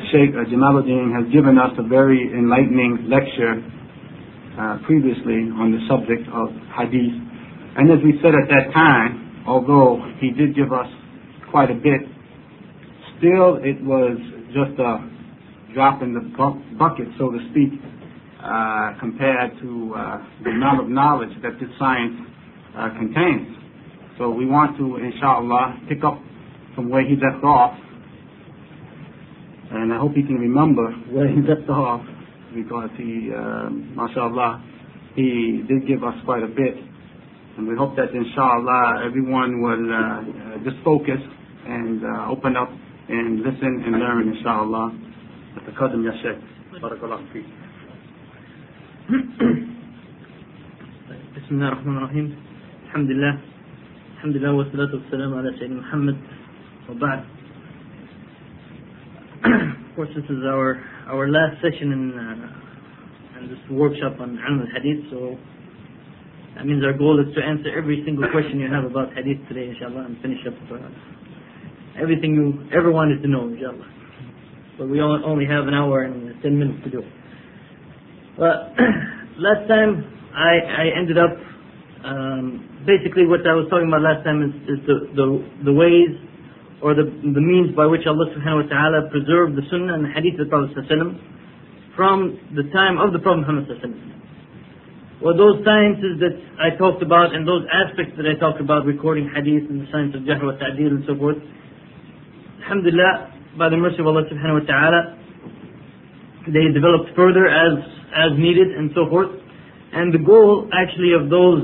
Sheikh Jamaluddin has given us a very enlightening lecture previously on the subject of hadith. And as we said at that time, although he did give us quite a bit, still it was just a drop in the bucket, so to speak, compared to the amount of knowledge that this science contains. So we want to, inshallah, pick up from where he left off, and I hope he can remember where he left off, because he, mashallah, he did give us quite a bit, and we hope that inshallah everyone will just focus and open up and listen and learn, inshallah. تقدم يا شيخ بارك الله فيك. بسم الله الرحمن الرحيم. الحمد لله والصلاة والسلام على سيدنا محمد وبعد. Of course, this is our last session in this workshop on Ilm al-Hadith, so that means our goal is to answer every single question you have about Hadith today, inshallah, and finish up everything you ever wanted to know, inshallah. But we only have an hour and 10 minutes to do it. Well, last time I ended up, basically what I was talking about last time is the ways or the means by which Allah subhanahu wa ta'ala preserved the sunnah and the hadith of the Prophet from the time of the Prophet Muhammad. Well, those sciences that I talked about and those aspects that I talked about, recording hadith and the science of Jarh wa Ta'deel and so forth, alhamdulillah, by the mercy of Allah subhanahu wa ta'ala, they developed further as needed and so forth. And the goal actually of those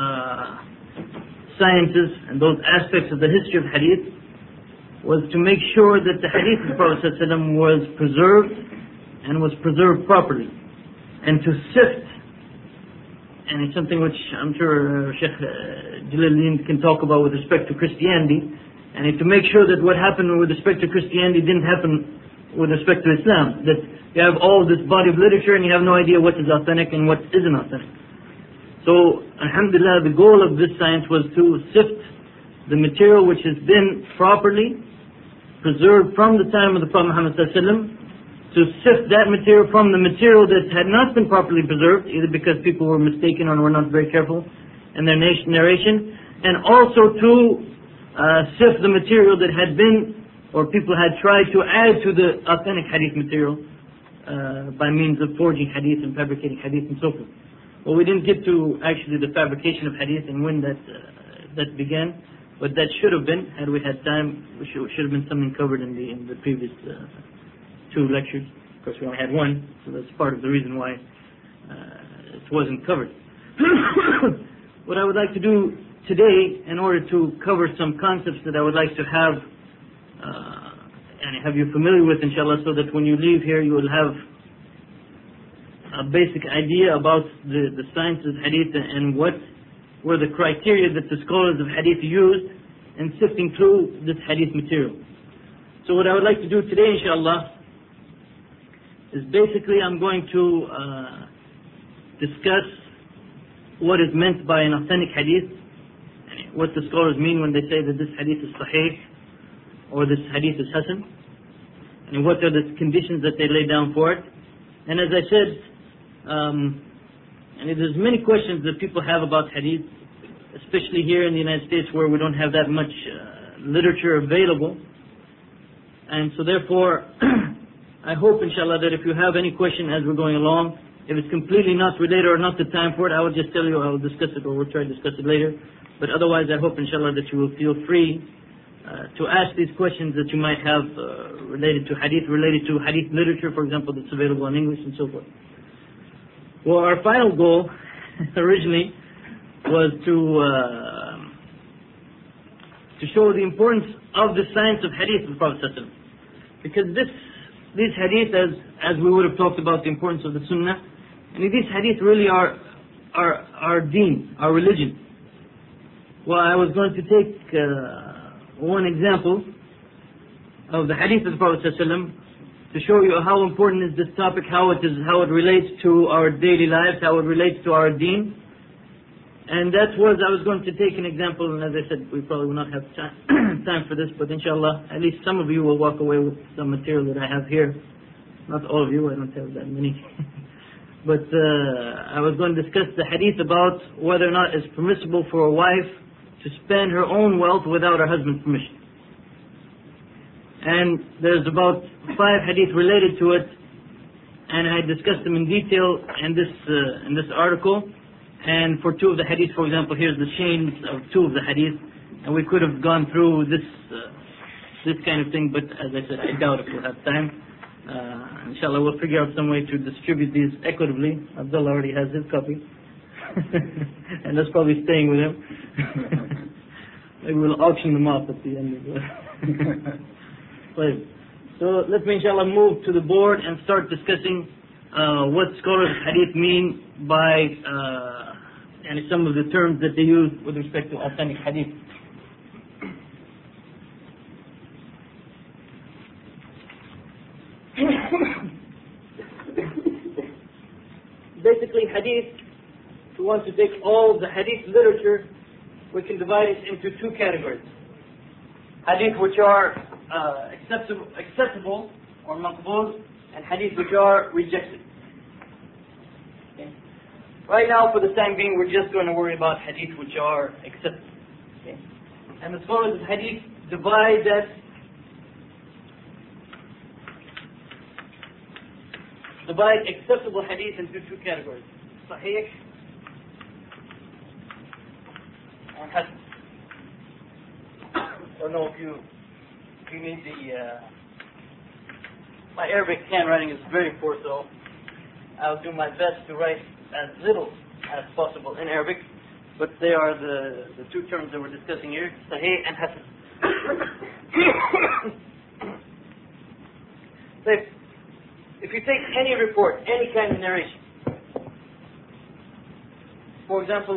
sciences and those aspects of the history of hadith was to make sure that the hadith of the Prophet ﷺ was preserved and was preserved properly, and to sift, and it's something which I'm sure Sheikh Jalaluddin can talk about with respect to Christianity, and to make sure that what happened with respect to Christianity didn't happen with respect to Islam, that you have all this body of literature and you have no idea what is authentic and what isn't authentic. So, alhamdulillah, the goal of this science was to sift the material which has been properly preserved from the time of the Prophet Muhammad ﷺ, to sift that material from the material that had not been properly preserved, either because people were mistaken or were not very careful in their narration, and also to sift the material that had been, or people had tried to add to the authentic hadith material by means of forging hadith and fabricating hadith and so forth. Well, we didn't get to actually the fabrication of hadith and when that began, but that should have been, had we had time, should have been something covered in the previous two lectures. Of course, we only had one, so that's part of the reason why it wasn't covered. What I would like to do today, in order to cover some concepts that I would like to have and have you familiar with, inshallah, so that when you leave here you will have a basic idea about the science of hadith and what were the criteria that the scholars of hadith used in sifting through this hadith material. So what I would like to do today, inshallah, is basically I'm going to discuss what is meant by an authentic hadith, what the scholars mean when they say that this hadith is sahih or this hadith is hasan, and what are the conditions that they lay down for it. And as I said, and there's many questions that people have about hadith, especially here in the United States where we don't have that much literature available. And so therefore, I hope, inshallah, that if you have any question as we're going along, if it's completely not related or not the time for it, I will just tell you, I will discuss it, or we'll try to discuss it later. But otherwise, I hope, inshallah, that you will feel free to ask these questions that you might have related to hadith literature, for example, that's available in English and so forth. Well, our final goal originally was to show the importance of the science of hadith of the Prophet ﷺ. Because these hadith, as we would have talked about the importance of the sunnah, and these hadith really are our deen, our religion. Well, I was going to take one example of the hadith of the Prophet ﷺ to show you how important is this topic, how it relates to our daily lives, how it relates to our deen. And that was, I was going to take an example, and as I said, we probably will not have time for this, but inshallah, at least some of you will walk away with some material that I have here. Not all of you, I don't have that many. But I was going to discuss the hadith about whether or not it's permissible for a wife to spend her own wealth without her husband's permission. And there's about 5 hadith related to it, and I discussed them in detail in this article. And for 2 of the hadith, for example, here's the chains of 2 of the hadith, and we could have gone through this kind of thing, but as I said, I doubt if we'll have time. Inshallah, we'll figure out some way to distribute these equitably. Abdullah already has his copy, and that's probably staying with him. Maybe we'll auction them off at the end of the play. So let me, inshallah, move to the board and start discussing what scholars of hadith mean by and some of the terms that they use with respect to authentic hadith. Basically, hadith, if we want to take all the hadith literature, we can divide it into 2 categories. Hadith which are acceptable or maqbul, and hadith which are rejected. Okay. Right now, for the time being, we're just going to worry about hadith which are acceptable. Okay. And the scholars of hadith divide acceptable hadith into 2 categories: sahih and hasan. I don't know if you need my Arabic handwriting is very poor, so I'll do my best to write as little as possible in Arabic, but they are the 2 terms that we're discussing here: sahih and hasan. So if you take any report, any kind of narration, for example,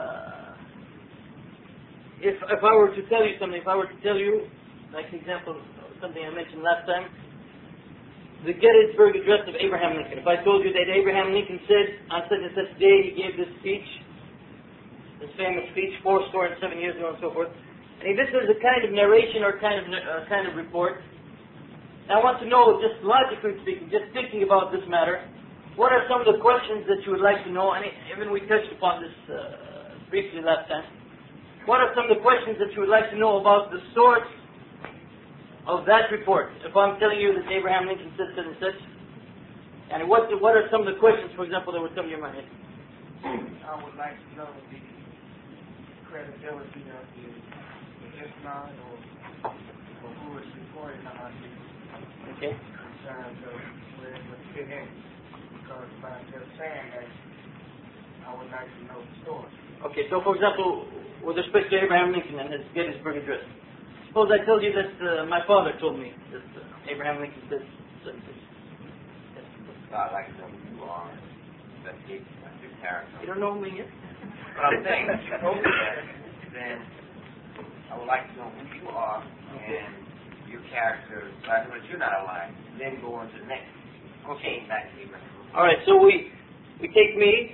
if I were to tell you something, like an example, something I mentioned last time, the Gettysburg Address of Abraham Lincoln. If I told you that Abraham Lincoln said on such and such day he gave this speech, this famous speech, 77 years ago and so forth, and this is a kind of narration or kind of report. I want to know, just logically speaking, just thinking about this matter, what are some of the questions that you would like to know? And even we touched upon this briefly last time. What are some of the questions that you would like to know about the source of that report? If I'm telling you that Abraham Lincoln said such and such, and what are some of the questions, for example, that would come to your mind? I would like to know the credibility of the Islam or who is reporting on the Okay. concerns of where it would fit in. Because by just saying that, I would like to know the source. Okay, so for example, with respect to Abraham Lincoln and his Gettysburg Address, suppose I told you that my father told me that Abraham Lincoln said such and such. I'd like to know who you are, investigate your character. You don't know me yet? But I'm saying, if you told me that, then I would like to know who you are and your character, so I know that you're not alive. Then go on to the next. Okay, back to Abraham. All right, so we take me.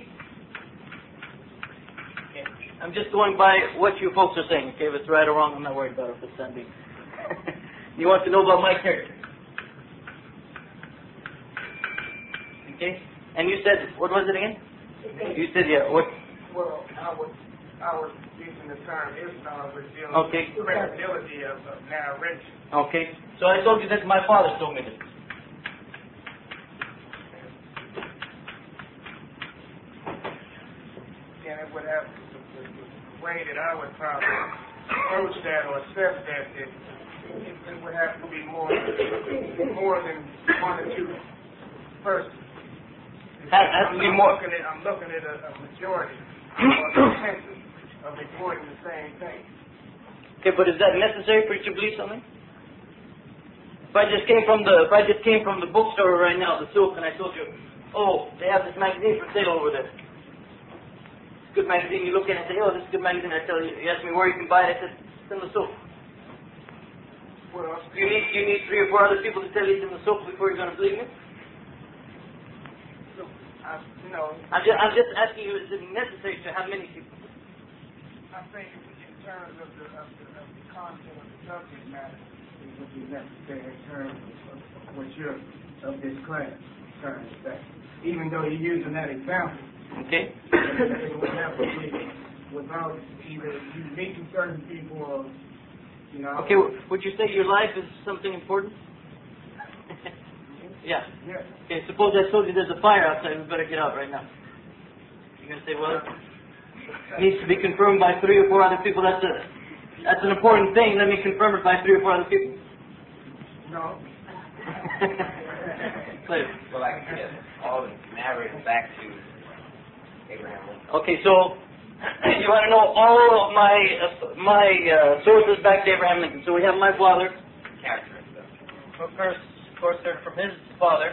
Okay. I'm just going by what you folks are saying. Okay, if it's right or wrong, I'm not worried about it. If it's something. You want to know about my character. Okay, and you said, what was it again? You said, yeah. What? Well, I was using the term Islam was dealing Okay. with the credibility of narration. Okay, so I told you that my father told me this. And it would have the way that I would probably approach that or assess that, it would have to be more than 1 or 2 persons. Has to be more. I'm looking at a majority or consensus of reporting the same thing. Okay, but is that necessary for you to believe something? If I just came from the bookstore right now, the souk, and I told you, oh, they have this magazine for sale over there. It's a good magazine. You look at it and say, oh, this is a good magazine. I tell you, you ask me where you can buy it. I said, it's in the souk. Well, You need 3 or 4 other people to tell you it's in the souk before you're going to believe me. you know, I'm just asking you, is it necessary to have many people? I think in terms of the content of the subject matter, it would be necessary in terms of what you're of this class concerns that. Even though you're using that example, Okay. it would have to be without either you meeting certain people or, you know. Okay, would you say your life is something important? Yeah. Yeah. Okay, suppose I told you there's a fire outside, we better get out right now. You're going to say, well, it needs to be confirmed by 3 or 4 other people. That's an important thing. Let me confirm it by 3 or 4 other people. No. Clear. Well, like yes, all narrated back to Abraham Lincoln. Okay, so you want to know all of my sources back to Abraham Lincoln. So we have my father. Character and stuff. But first, of course, heard from his father.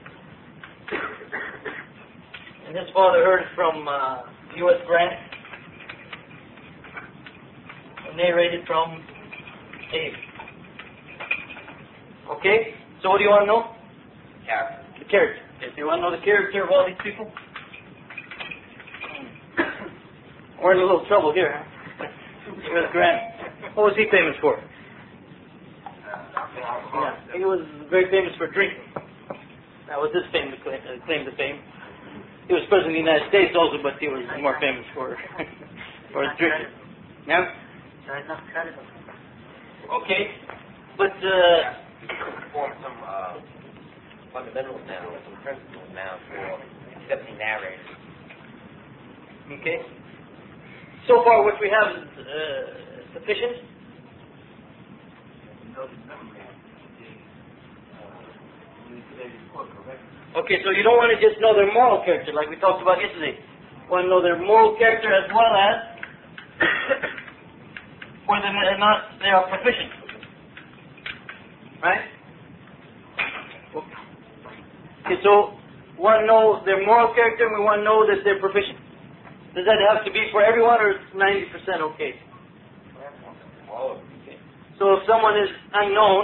And his father heard from U.S. Grant. And narrated from Abe. Okay? So what do you want to know? Character. The character. Okay, so you want to know the character of all these people? We're in a little trouble here. U.S. Grant. What was he famous for? Yeah, he was very famous for drinking. That was his claim to fame. He was president of the United States also, but he was more famous for his drinking. Yeah? So it's not credible. Okay. But, Form some fundamentals now, some principles now for accepting narrators. okay. So far what we have is sufficient. Okay, so you don't want to just know their moral character like we talked about yesterday. You want to know their moral character as well as whether or not they are proficient. Right? Okay, so we want to know their moral character and we want to know that they're proficient. Does that have to be for everyone or is 90% okay? All of them. Okay. So if someone is unknown,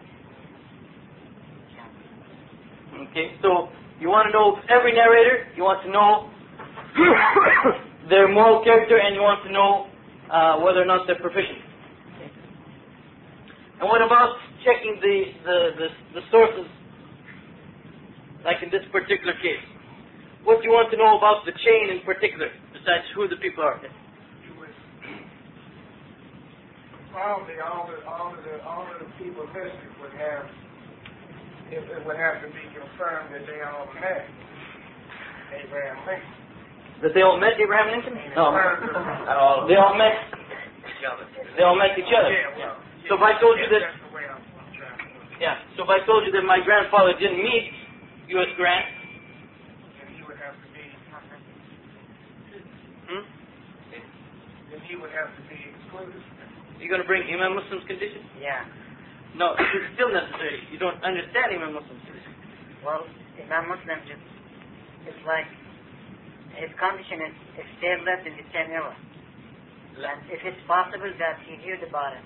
okay, so you want to know every narrator, you want to know their moral character, and you want to know whether or not they're proficient. Okay. And what about checking the sources, like in this particular case? What do you want to know about the chain in particular, besides who the people are? Probably all of the people listed would have. It would have to be confirmed that they all met Abraham Lincoln. That they all met Abraham Lincoln? No. Not all of They them. all met. Each other. They all met each other. Yeah, well, So if I told you that, that's the way I'm trying to. yeah. So if I told you that my grandfather didn't meet U.S. Grant, And he would have to be. Then he would have to be excluded. you're going to bring Imam Muslim's condition? Yeah. No, it's still necessary. You don't understand Imam Muslim's condition. Well, Imam Muslim just, it's like his condition is if they lived in the same era. And if it's possible that he heard about it.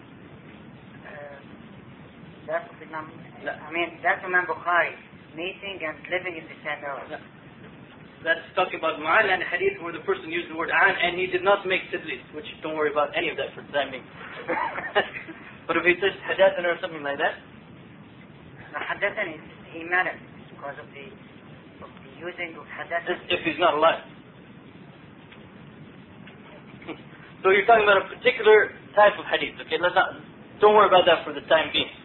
That's Imam, I mean, that's Imam Bukhari, meeting and living in the same era. Yeah. That's talking about Ma'al and Hadith where the person used the word an and he did not make tadlis, which don't worry about any of that for the time being. But if he says Hadathana or something like that, Hadathani, he met him because of the using of Hadathani. if he's not alive. So you're talking about a particular type of hadith, okay? Don't worry about that for the time being.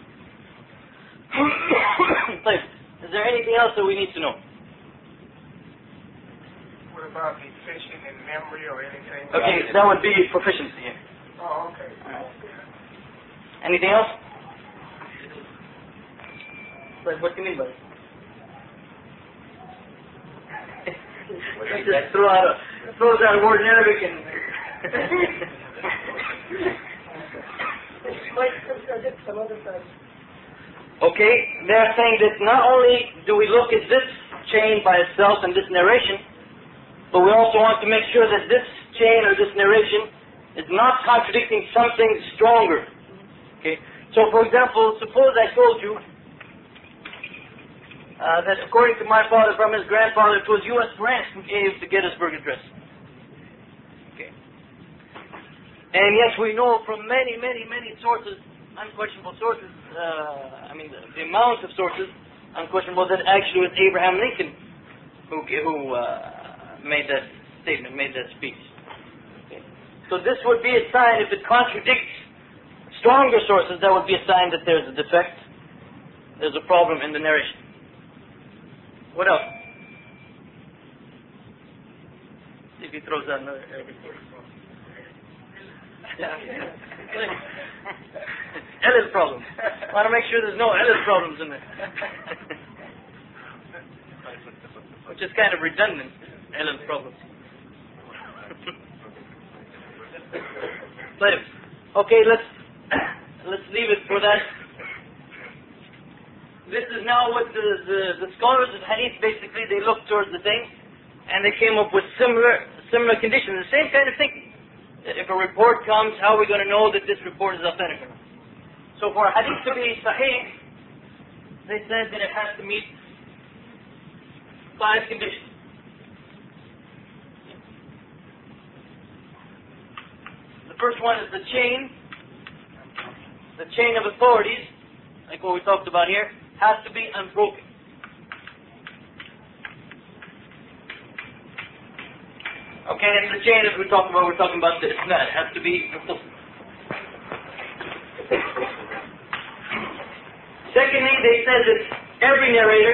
Is there anything else that we need to know? What about deficient in memory or anything? Okay, that would be proficiency here. Oh, okay. Anything else? What do you mean by it? Just throws out a word in Arabic and... Okay, they're saying that not only do we look at this chain by itself and this narration, but we also want to make sure that this chain or this narration is not contradicting something stronger. Okay, so for example, suppose I told you that according to my father from his grandfather, it was U.S. Grant who gave the Gettysburg Address. Okay, And yes, we know from many, many, many sources, unquestionable sources, the amount of sources, unquestionable, that actually it was Abraham Lincoln who made that statement, made that speech. Okay. So this would be a sign, if it contradicts stronger sources, that would be a sign that there's a defect, there's a problem in the narration. What else? See if he throws out another Ellis problem. I want to make sure there's no Ellis problems in there. Which is kind of redundant, Ellis problems. Okay, let's leave it for that. This is now what the scholars of hadith, basically, they looked towards the thing, and they came up with similar conditions, the same kind of thinking. That if a report comes, how are we going to know that this report is authentic or not? So for a hadith to be sahih, they said that it has to meet 5 conditions. The first one is the chain of authorities, like what we talked about here, has to be unbroken. Okay, and the chain, as we're talking about the isnad. It has to be muttasil. Secondly, they said that every narrator,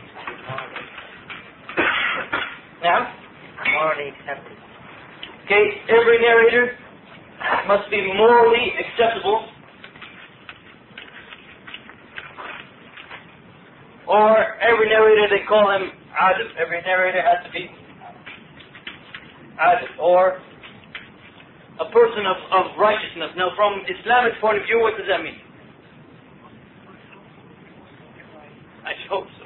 morally accepted. Okay, every narrator must be morally acceptable, or every narrator, they call him adil. Every narrator has to be adil, or a person of righteousness. Now, from Islamic point of view, what does that mean? I hope so.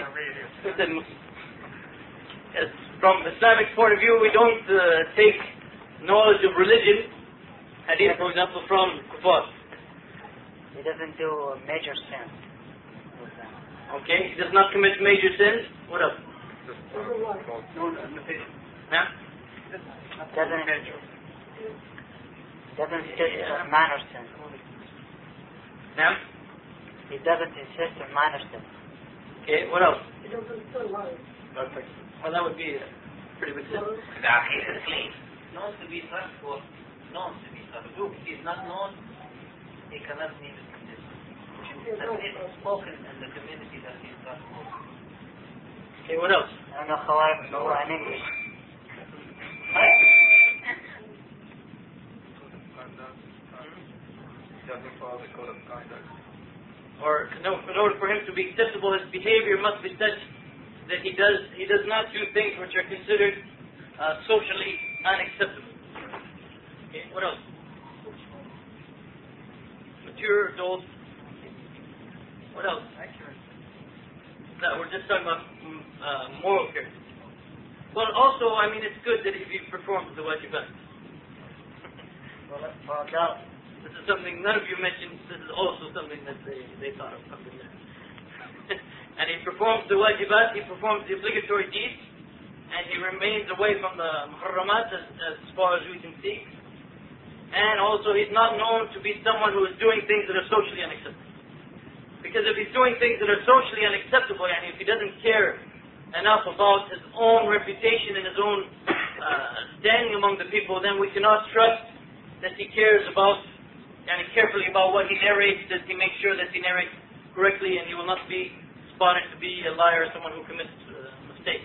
Yes, from Islamic point of view, we don't take knowledge of religion, hadith, for example, from kuffar. He doesn't do a major sin. Okay, he does not commit major sins. What else? Doesn't insist on minor sin. He doesn't insist on minor sin. Okay, what else? He doesn't still lie. Well, that would be a pretty big sin. The aqidah is clean. Knows to be trustworthy. Knows to be trustworthy. If he is not known, he cannot meet the condition. And it's spoken in the community that he is trustworthy. Okay, what else? I don't know how I know in English. Or in order for him to be acceptable, his behavior must be such that he does not do things which are considered socially unacceptable. Okay, what else? Mature adult. What else? No, we're just talking about moral character. Well, also, it's good that if he performs the wajibat. This is something none of you mentioned. This is also something that they thought of. And he performs the wajibat, he performs the obligatory deeds, and he remains away from the muharramat as far as we can see. And also, he's not known to be someone who is doing things that are socially unacceptable. Because if he's doing things that are socially unacceptable, and if he doesn't care enough about his own reputation and his own standing among the people, then we cannot trust that he cares about and carefully about what he narrates, that he makes sure that he narrates correctly, and he will not be spotted to be a liar or someone who commits mistakes.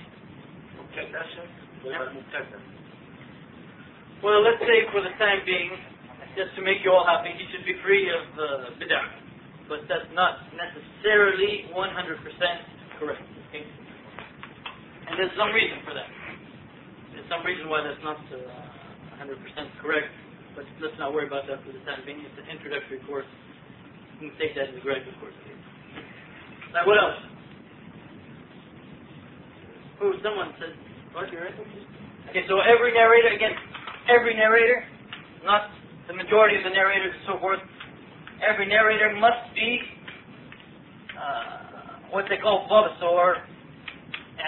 Well, let's say for the time being, just to make you all happy, he should be free of bid'ah. But that's not necessarily 100% correct. Okay? And there's some reason for that. There's some reason why that's not 100% correct. But let's not worry about that for the time being. It's an introductory course. You can take that as a graduate course. Now, what else? Someone said, what? You're right? Okay, so every narrator, not the majority of the narrators and so forth, every narrator must be what they call dhabit, or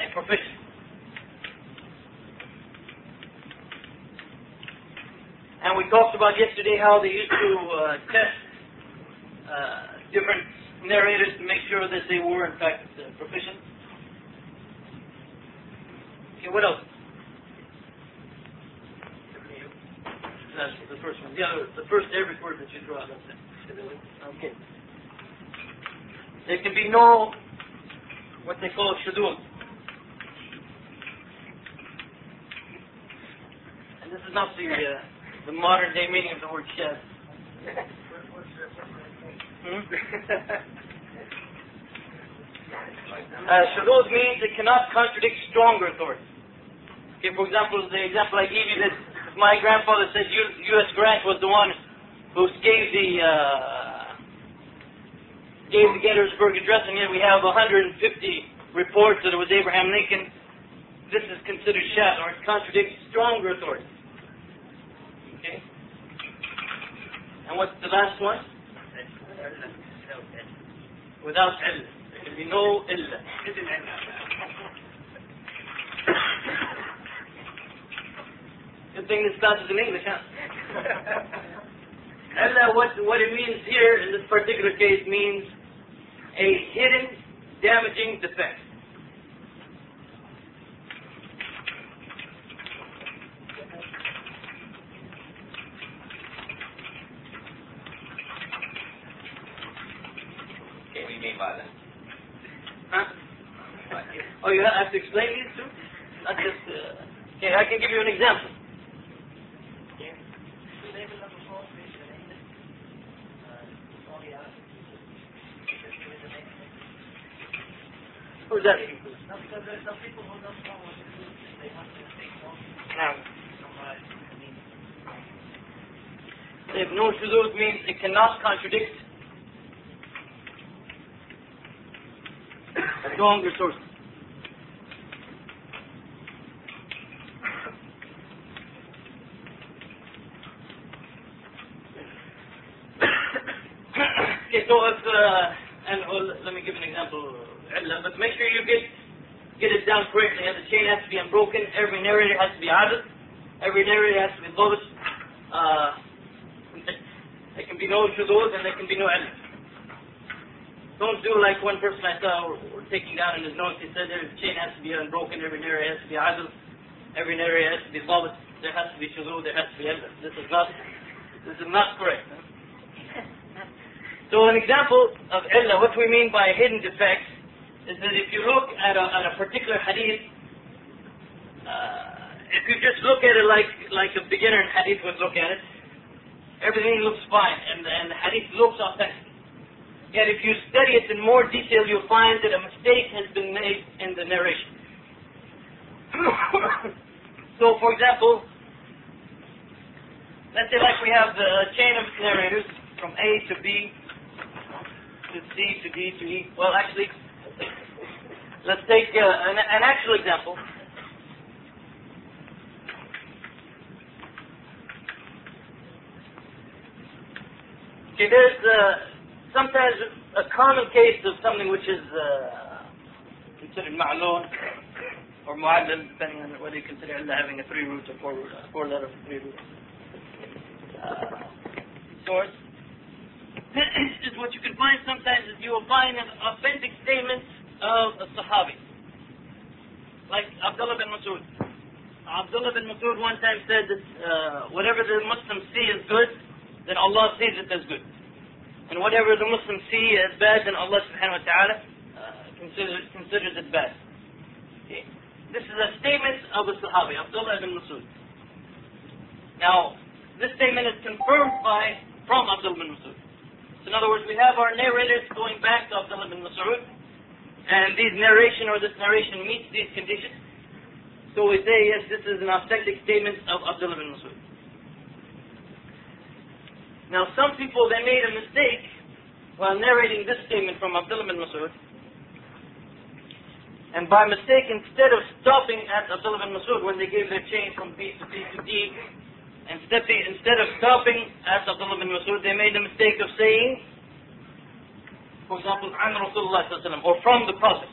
proficient. And And we talked about yesterday how they used to test different narrators to make sure that they were in fact proficient. Okay, what else? That's the first one. The first Arabic word that you throw out. Okay. There can be no what they call shudud. And this is not the modern day meaning of the word shad. Shudud means it cannot contradict stronger authority. Okay, for example, the example I gave you that my grandfather said U.S. Grant was the one who gave the Gettysburg Address, and yet we have 150 reports that it was Abraham Lincoln. This is considered shad, or it contradicts stronger authority. Okay? And what's the last one? Without illah. There can be no illah. Good thing this class is in English, huh? Illah, what it means here in this particular case means a hidden, damaging defect. Okay, what do you mean by that? Huh? Oh, you have to explain these too? Not just... okay, I can give you an example. Who's that? If no shuzuz means it cannot contradict stronger sources. Okay, so if let me give an example. But make sure you get it down correctly. The chain has to be unbroken. Every narrator has to be adil. Every narrator has to be dhabit. There can be no shuzuz and there can be no illah. Don't do like one person I saw were taking down in his notes. He said the chain has to be unbroken. Every narrator has to be adil. Every narrator has to be dhabit. There has to be shuzuz. There has to be illah. This is not correct. So an example of illah, what we mean by hidden defects, is that if you look at a particular hadith, if you just look at it like a beginner in hadith would look at it, everything looks fine and the hadith looks authentic. Yet if you study it in more detail, you'll find that a mistake has been made in the narration. So, for example, let's say like we have the chain of narrators from A to B to C to D to E. Well, actually, let's take an actual example. Okay, there's sometimes a common case of something which is considered ma'loon or mu'allal, depending on whether you consider illah having a 3-root or 4-letter 3-root source. Is what you can find sometimes is you will find an authentic statement of a Sahabi. Like Abdullah bin Mas'ud. Abdullah bin Mas'ud one time said that whatever the Muslims see as good, then Allah sees it as good. And whatever the Muslims see as bad, then Allah subhanahu wa ta'ala considers it bad. Okay. This is a statement of a Sahabi, Abdullah bin Mas'ud. Now, this statement is confirmed from Abdullah bin Mas'ud. So in other words, we have our narrators going back to Abdullah bin Mas'ud, and this narration meets these conditions. So we say, yes, this is an authentic statement of Abdullah bin Mas'ud. Now some people, they made a mistake while narrating this statement from Abdullah bin Mas'ud, and by mistake, instead of stopping at Abdullah bin Mas'ud when they gave their chain from B to C to D, instead of stopping at Abdullah bin Mas'ud, they made the mistake of saying, for example, an Rasulullah sallallahu alaihi wasallam, or from the Prophet.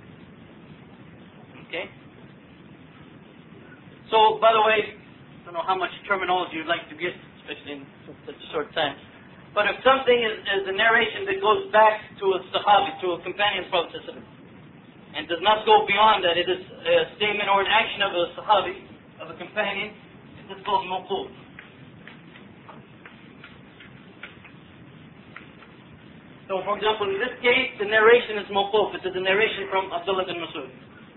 Okay? So, by the way, I don't know how much terminology you'd like to get especially in such a short time. But if something is a narration that goes back to a sahabi, to a companion of the Prophet ﷺ, and does not go beyond that, it is a statement or an action of a sahabi, of a companion, it is called mawquf. So, for example, in this case, the narration is mawquf. It is a narration from Abdullah bin Mas'ud.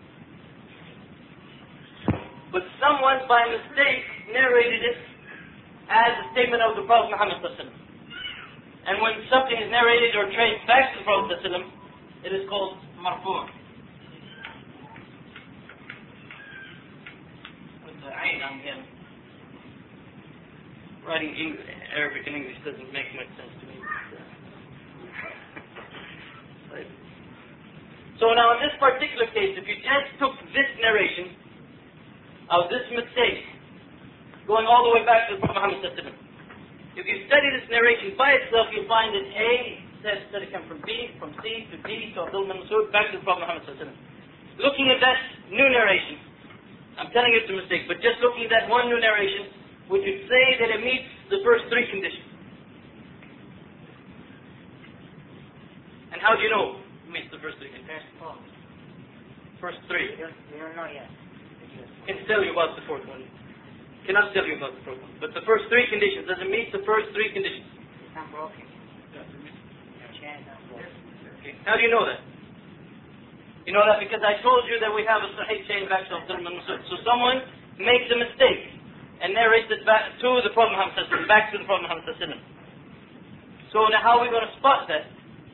But someone, by mistake, narrated it as a statement of the Prophet Muhammad ﷺ. And when something is narrated or traced back to the Prophet ﷺ, it is called marfu'. With the ayn on him. Writing Arabic and English doesn't make much sense to me. Right. So now in this particular case, if you just took this narration of this mistake, going all the way back to the Prophet Muhammad ﷺ, if you study this narration by itself, you'll find that A said it came from B, from C to D to Abdullah bin Mas'ud, back to the Prophet Muhammad ﷺ. Looking at that new narration, I'm telling you it's a mistake, but just looking at that one new narration, would you say that it meets the first three conditions? And how do you know it meets the first three conditions? First three. You don't know yet. Can tell you about the fourth one. Cannot tell you about the fourth one. But the first three conditions, does it meet the first three conditions? It's not broken. Okay. How do you know that? You know that because I told you that we have a sahih chain back to Abdullah bin Mas'ud. So someone makes a mistake and narrates it back to the Prophet Muhammad ﷺ, back to the Prophet Muhammad ﷺ. So now how are we going to spot that?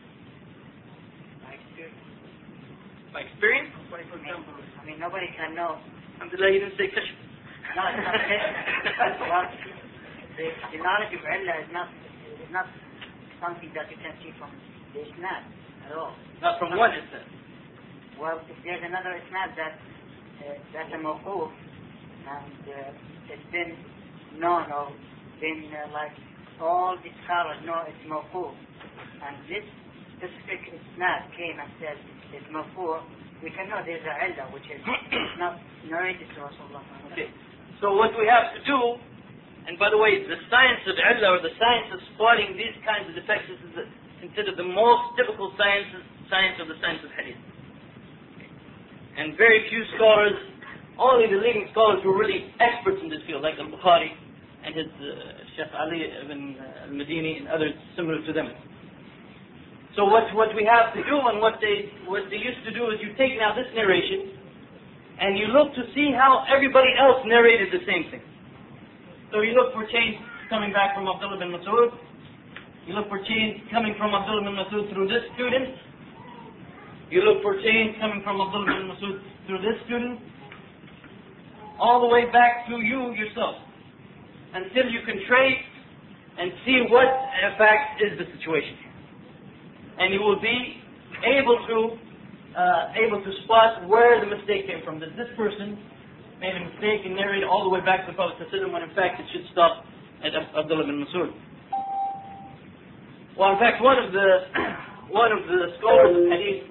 By experience? I mean, nobody can know. Alhamdulillah, you didn't say kashf. No, it's not well, the knowledge of Allah is not something that you can see from the isnad at all. Not from one isnad. Well, if there's another isnad that's a mawquf, and it's been known or been like all the scholars know it's mawquf, and this specific isnad came and said it's mawquf, we can know there's a illah which is not narrated to Rasulullah. Okay. So what we have to do, and by the way, the science of illah, or the science of spotting these kinds of defects, is considered the most difficult science of the science of hadith. And very few scholars, only the leading scholars who are really experts in this field, like Al-Bukhari and his Sheikh Ali ibn al-Madini and others similar to them. So what we have to do, and what they used to do, is you take now this narration and you look to see how everybody else narrated the same thing. So you look for chains coming back from Abdullah bin Mas'ud. You look for chains coming from Abdullah bin Mas'ud through this student. You look for chains coming from Abdullah bin Mas'ud through this student. All the way back to you yourself. Until you can trace and see what, in fact, is the situation. And you will be able to spot where the mistake came from. That this person made a mistake and narrated all the way back to the Prophet ﷺ, when in fact it should stop at Abdullah bin Mas'ud. Well, in fact, one of the scholars of hadith,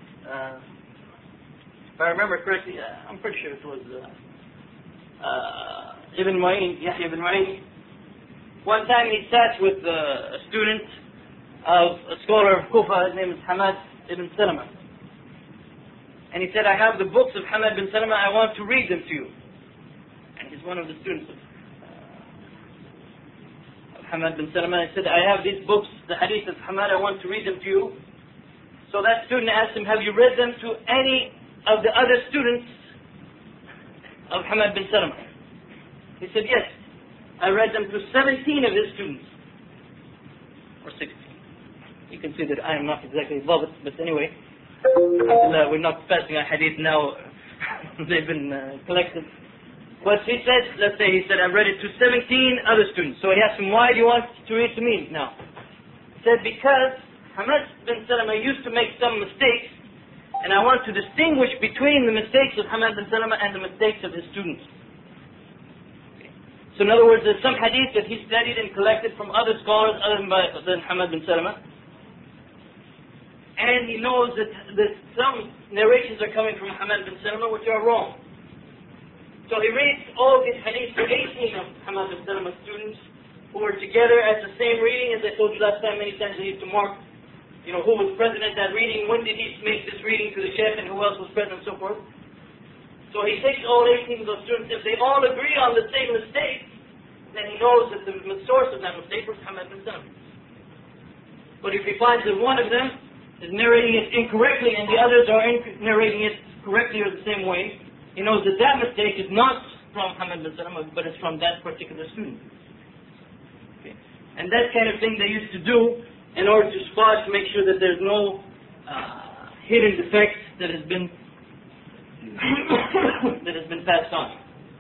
if I remember correctly, I'm pretty sure it was Ibn Ma'in, Yahya ibn Ma'in. One time he sat with a student of a scholar of Kufa. His name is Hamad ibn Salama. And he said, I have the books of Hamad bin Salama, I want to read them to you. And he's one of the students of Hamad bin Salama. He said, I have these books, the hadith of Hamad, I want to read them to you. So that student asked him, have you read them to any of the other students of Hamad bin Salama? He said, yes. I read them to 17 of his students. Or 16. You can see that I am not exactly above it, but anyway. Alhamdulillah, we're not passing a hadith now. They've been collected. But he said, let's say he said, I've read it to 17 other students. So he asked him, why do you want to read to me now? He said, because Hamad bin Salama used to make some mistakes, and I want to distinguish between the mistakes of Hamad bin Salama and the mistakes of his students. So in other words, there's some hadith that he studied and collected from other scholars other than Hamad bin Salama. And he knows that some narrations are coming from Hamad bin Salama which are wrong. So he reads all these hadiths to 18 of Hamad bin Salama's students, who were together at the same reading. As I told you last time, many times they used to mark, who was present at that reading, when did he make this reading to the Shaykh, and who else was present, and so forth. So he takes all 18 of those students. If they all agree on the same mistake, then he knows that the source of that mistake was Muhammad bin Salama. But if he finds that one of them is narrating it incorrectly and the others are narrating it correctly or the same way, he knows that that mistake is not from Muhammad bin Salama, but it's from that particular student. Okay. And that kind of thing they used to do in order to spot, to make sure that there's no hidden defect that has been passed on.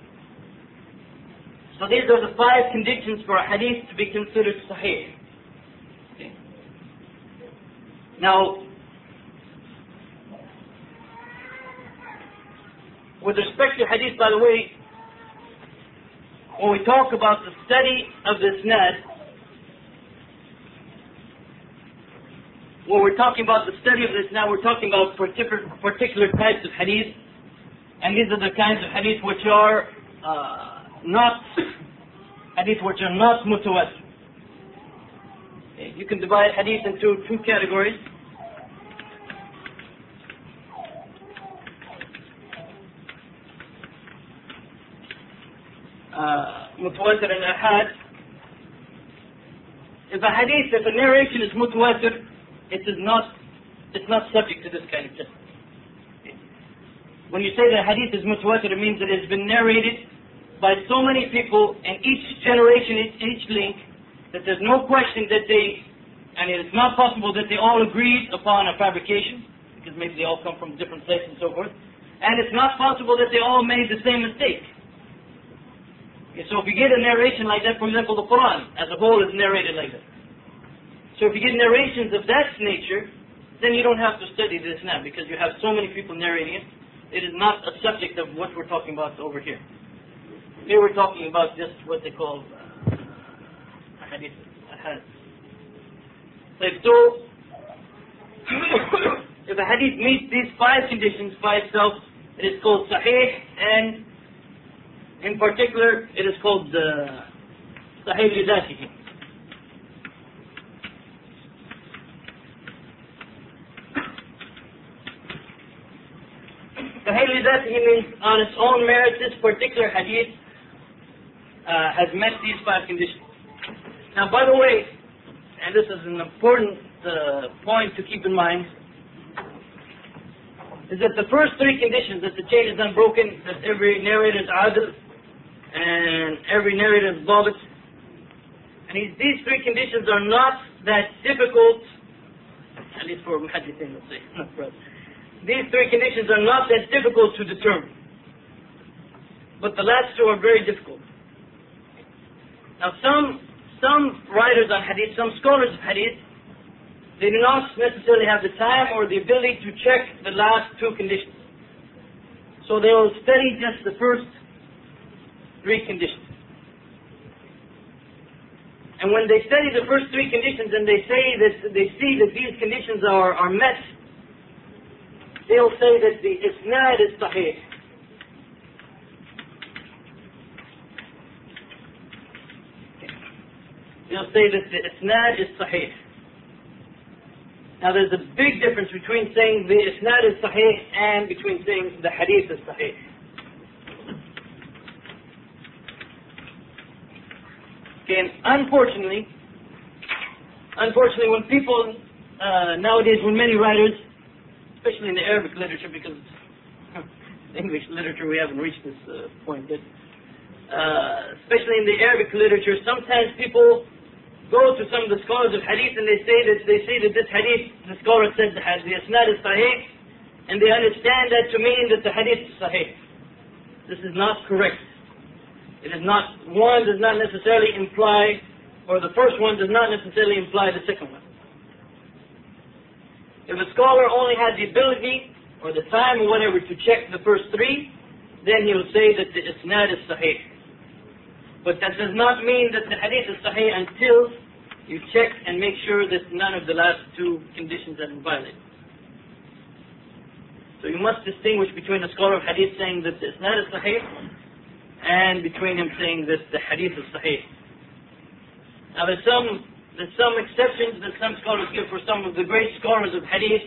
So these are the 5 conditions for a hadith to be considered sahih. Okay. Now, with respect to hadith, by the way, when we talk about the study of the isnad, when we're talking about the study of this now, we're talking about particular types of hadith, and these are the kinds of hadith which are not mutawatir. Okay. You can divide hadith into 2 categories. Mutawatir and ahad. If a narration is mutawatir, it's not subject to this kind of test. Okay. When you say that hadith is mutawatir, it means that it's been narrated by so many people in each generation, in each link, that there's no question that and it's not possible that they all agreed upon a fabrication, because maybe they all come from different places and so forth, and it's not possible that they all made the same mistake. Okay, so if you get a narration like that, for example, the Quran as a whole is narrated like that. So if you get narrations of that nature, then you don't have to study this now, because you have so many people narrating it. It is not a subject of what we're talking about over here. Here we're talking about just what they call hadith. So, if a hadith meets these 5 conditions by itself, it is called sahih, and in particular, it is called sahih li dhatihi. Sahih li dhatihi means on its own merit, this particular hadith has met these 5 conditions. Now, by the way, and this is an important point to keep in mind, is that the first 3 conditions, that the chain is unbroken, that every narrator is adil, and every narrator is dhabit, and these 3 conditions are not that difficult, at least for muhaddithin, let's say, not for us. These 3 conditions are not that difficult to determine, but the last 2 are very difficult. Now, some writers on hadith, some scholars of hadith, they do not necessarily have the time or the ability to check the last 2 conditions. So they will study just the first 3 conditions. And when they study the first 3 conditions and they see that these conditions are met, they'll say that the isnad is sahih. They'll say that the isnad is sahih. Now there's a big difference between saying the isnad is sahih and between saying the hadith is sahih. Okay, and unfortunately, when people nowadays, when many writers, especially in the Arabic literature, because English literature we haven't reached this point yet, especially in the Arabic literature, sometimes people go to some of the scholars of hadith and they say that this hadith, the scholar said the isnad is sahih, and they understand that to mean that the hadith is sahih. This is not correct. It is not, one does not necessarily imply, or the first one does not necessarily imply the second one. If a scholar only has the ability or the time or whatever to check the first 3, then he will say that the isnad is sahih. But that does not mean that the hadith is sahih until you check and make sure that none of the last 2 conditions have been violated. So you must distinguish between a scholar of hadith saying that the isnad is sahih and between him saying that the hadith is sahih. Now there's some exceptions that some scholars give for some of the great scholars of hadith.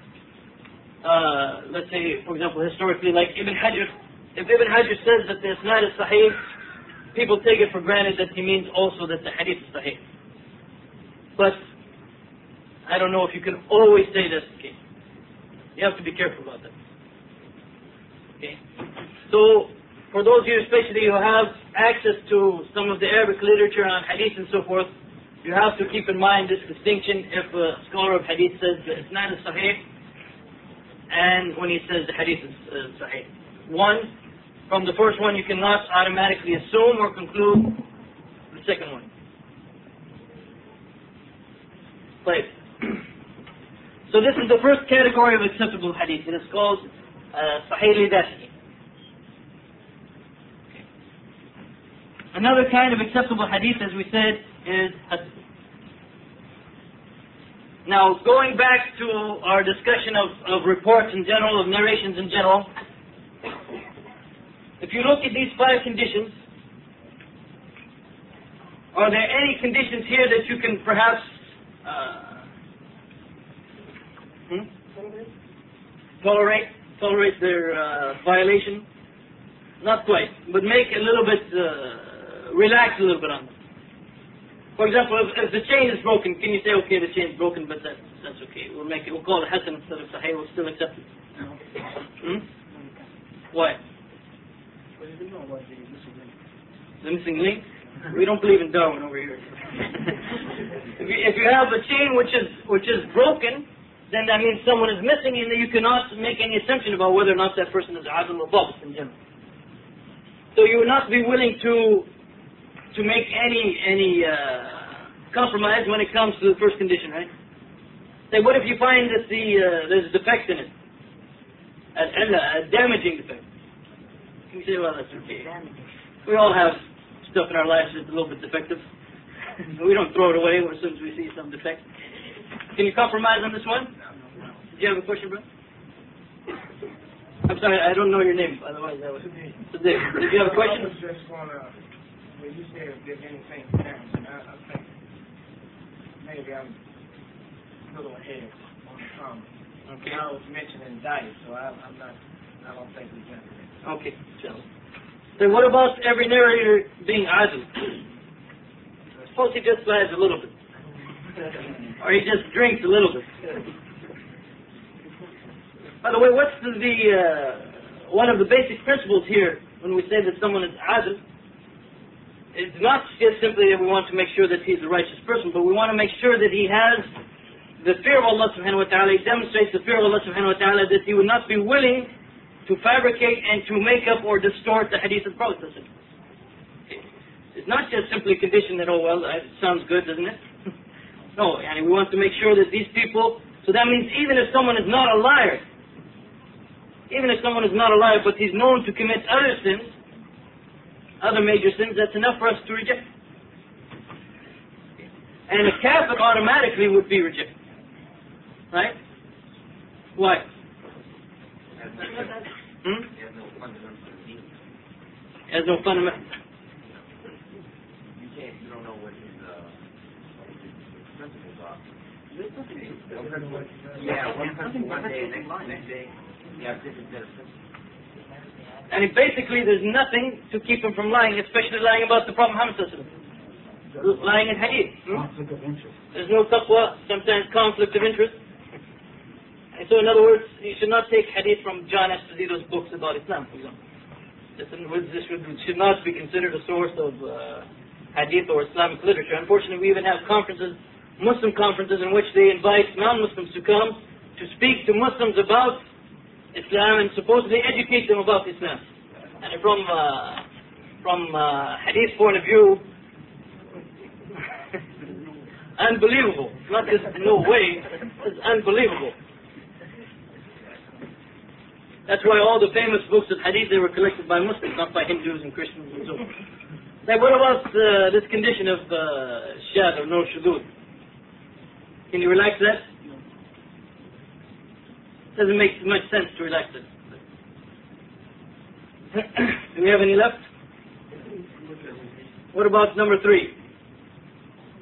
Let's say, for example, historically, like Ibn Hajar. If Ibn Hajar says that the isnad is sahih, people take it for granted that he means also that the hadith is sahih. But I don't know if you can always say that's the case. You have to be careful about that. Okay. So, for those of you especially who have access to some of the Arabic literature on hadith and so forth, you have to keep in mind this distinction if a scholar of hadith says the isnad is sahih and when he says the hadith is sahih. One, from the first one you cannot automatically assume or conclude the second one. Right. So this is the first category of acceptable hadith. It is called sahih li-dhatihi. Another kind of acceptable hadith, as we said, is hasan. Now, going back to our discussion of reports in general, of narrations in general, if you look at these 5 conditions, are there any conditions here that you can perhaps tolerate their violation? Not quite, but make a little bit, relax a little bit on them. For example, if the chain is broken, can you say, okay, the chain is broken, but that's okay. We'll call it hasan instead of sahih. We'll still accept it. Why? The missing link. We don't believe in Darwin over here. If you have a chain which is broken, then that means someone is missing, and you cannot make any assumption about whether or not that person is adl or dhabt in general. So you would not be willing to make any compromise when it comes to the first condition, right? Say, what if you find that there's a defect in it, a damaging defect? Can you say, well, that's okay. We all have stuff in our lives that's a little bit defective. We don't throw it away as soon as we see some defect. Can you compromise on this one? Do you have a question, bro? I'm sorry, I don't know your name. Otherwise, I would. Did you have a question? I was just going to, when you said if there's anything down, I think maybe I'm a little ahead on the comment. Okay. I was mentioning diet, so I don't think we're going to. Okay. So what about every narrator being adl? Suppose he just lies a little bit. Or he just drinks a little bit. By the way, what's one of the basic principles here when we say that someone is adl? It's not just simply that we want to make sure that he's a righteous person, but we want to make sure that he has the fear of Allah subhanahu wa ta'ala. He demonstrates the fear of Allah subhanahu wa ta'ala, that he would not be willing to fabricate and to make up or distort the hadith of the Prophet. It's not just simply a condition that, oh well, it sounds good, doesn't it? No, and we want to make sure that these people, so that means even if someone is not a liar, but he's known to commit other sins, other major sins, that's enough for us to reject. And a kafir automatically would be rejected. Right? Why? Has no fundamental. You don't know what his principles are. Yeah, one day, next day, you have different set of principles. And basically there's nothing to keep him from lying, especially lying about the Prophet Muhammad sallallahu alaihi wasallam. Lying in hadith. Conflict of interest. There's no taqwa, sometimes conflict of interest. And so in other words, you should not take hadith from John Esposito's books about Islam, for example. This should not be considered a source of hadith or Islamic literature. Unfortunately, we even have conferences, Muslim conferences, in which they invite non-Muslims to come to speak to Muslims about Islam and supposedly educate them about Islam. And from hadith point of view, unbelievable. Not just no way, it's unbelievable. That's why all the famous books of hadith, they were collected by Muslims, not by Hindus and Christians and so on. Now, what about this condition of shad or no shudud? Can you relax that? Doesn't make much sense to relax it. Do we have any left? What about number 3?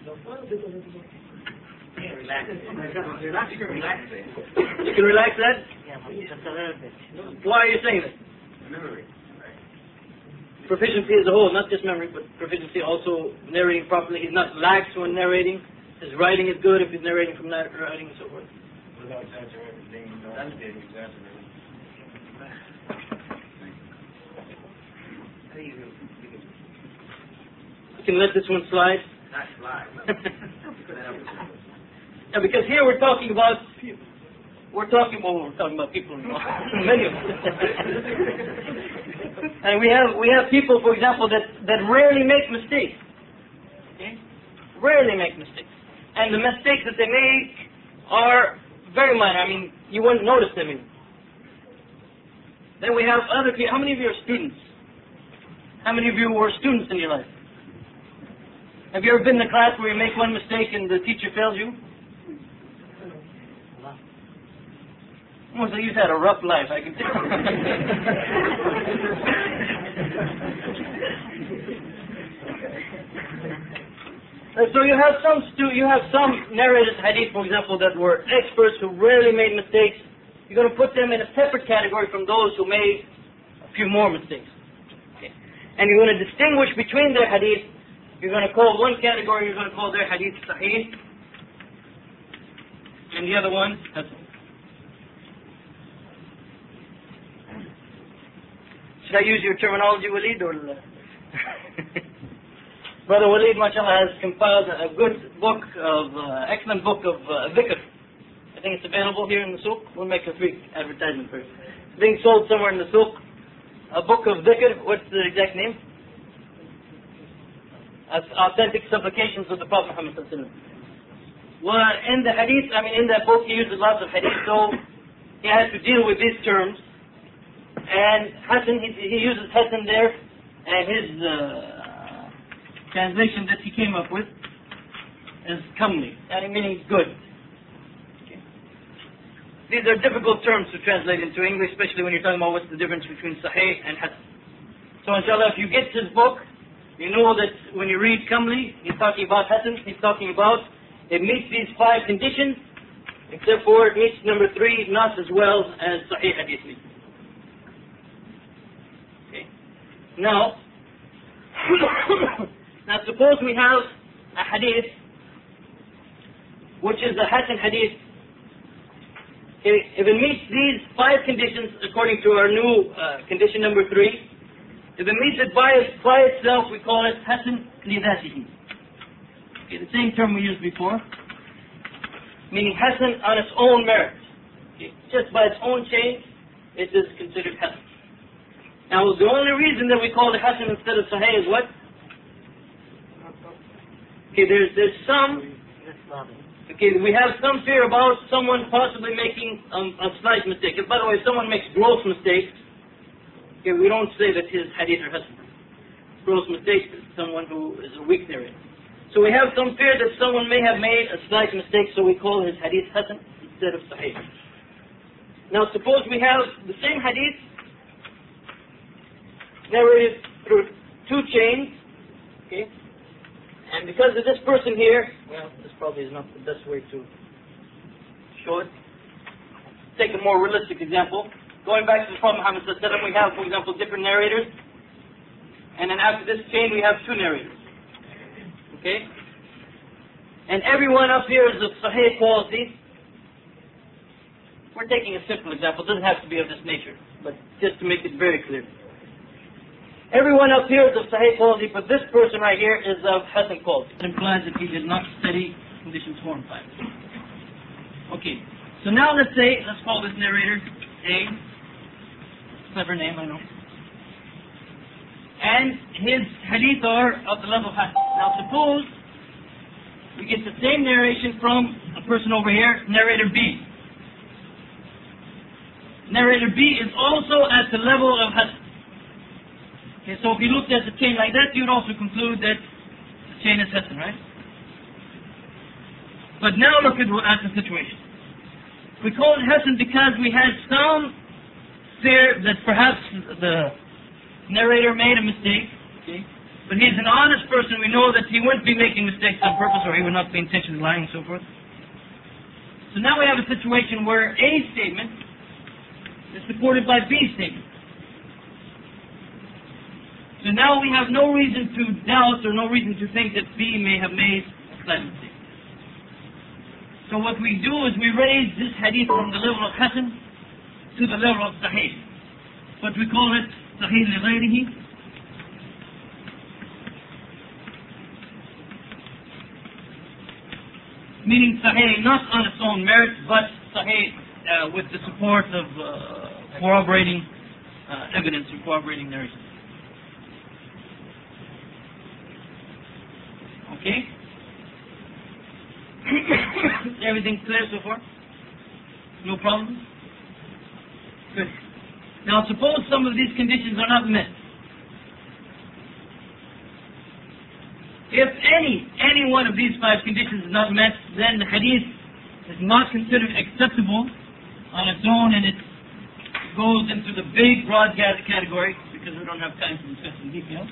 Relax. Relax it. You can relax that? Yeah, but just a little bit. Why are you saying that? Memory. Proficiency as a whole, not just memory, but proficiency also narrating properly. He's not lax when narrating. His writing is good if he's narrating from writing and so forth. Without touching everything, that's been exaggerated. You can let this one slide. Not slide. Yeah, because here we're talking about people. We're talking about people. Many of them. And we have people, for example, that rarely make mistakes. Okay? Rarely make mistakes. And the mistakes that they make are very minor. I mean, you wouldn't notice them even. Then we have other people. How many of you are students? How many of you were students in your life? Have you ever been in a class where you make one mistake and the teacher fails you? Well, so you've had a rough life, I can tell. So you have some narrated hadith, for example, that were experts who rarely made mistakes. You're going to put them in a separate category from those who made a few more mistakes. Okay. And you're going to distinguish between their hadith. You're going to call one category, you're going to call their hadith sahih, and the other one hasan. Should I use your terminology, Walid, or Brother Walid, mashallah, has compiled a good book excellent book of dhikr. I think it's available here in the souk. We'll make a free advertisement for it. It's being sold somewhere in the souk. A book of dhikr. What's the exact name? Authentic supplications of the Prophet Muhammad sallallahu alaihi wasallam. Well, in the hadith, in that book, he uses lots of hadith, so he has to deal with these terms. And Hasan, he uses Hasan there, and his translation that he came up with is comely, and meaning good. Okay. These are difficult terms to translate into English, especially when you're talking about what's the difference between Sahih and Hasan. So inshallah, if you get his book, you know that when you read comely, he's talking about Hasan, he's talking about it meets these 5 conditions, except for it meets number 3 not as well as Sahih Hadith meets. Now, suppose we have a hadith which is a Hasan hadith. If it meets these 5 conditions according to our new condition number 3, if it meets it by itself, we call it Hasan li dhatihi. Okay, the same term we used before, meaning Hasan on its own merit. Okay, just by its own change, it is considered Hasan. Now, the only reason that we call it Hasan instead of Sahih is what? Okay, there's some. Okay, we have some fear about someone possibly making a slight mistake. By the way, if someone makes gross mistakes, okay, we don't say that his hadith are Hasan. Gross mistakes is someone who is a weak narrator. So we have some fear that someone may have made a slight mistake, so we call his hadith Hasan instead of Sahih. Now, suppose we have the same hadith narrated through 2 chains, okay? And because of this person here, well, this probably is not the best way to show it. Take a more realistic example. Going back to the Prophet Muhammad sallallahu alaihi wasallam, we have, for example, different narrators. And then after this chain, we have 2 narrators. Okay? And everyone up here is of Sahih quality. We're taking a simple example. It doesn't have to be of this nature, but just to make it very clear. Everyone up here is of Sahih quality, but this person right here is of Hasan quality. It implies that he did not study conditions 4 and 5. Okay, so now let's call this narrator A. Clever name, I know. And his hadith are of the level of Hasan. Now suppose we get the same narration from a person over here, narrator B. Narrator B is also at the level of Hasan. Okay, so if you looked at the chain like that, you'd also conclude that the chain is Hasan, right? But now look at the situation. We call it Hasan because we had some fear that perhaps the narrator made a mistake. Okay? but he's an honest person. We know that he wouldn't be making mistakes on purpose, or he would not be intentionally lying and so forth. So now we have a situation where A statement is supported by B statement. So now we have no reason to doubt or no reason to think that B may have made a slight mistake. So what we do is we raise this hadith from the level of Hasan to the level of Sahih. But we call it Sahih li-ghayrihi. Meaning Sahih not on its own merit, but Sahih with the support of corroborating evidence or corroborating narration. Okay? Everything clear so far? No problem? Good. Now suppose some of these conditions are not met. If any one of these 5 conditions is not met, then the hadith is not considered acceptable on its own, and it goes into the big, broad category, because we don't have time to discuss in detail,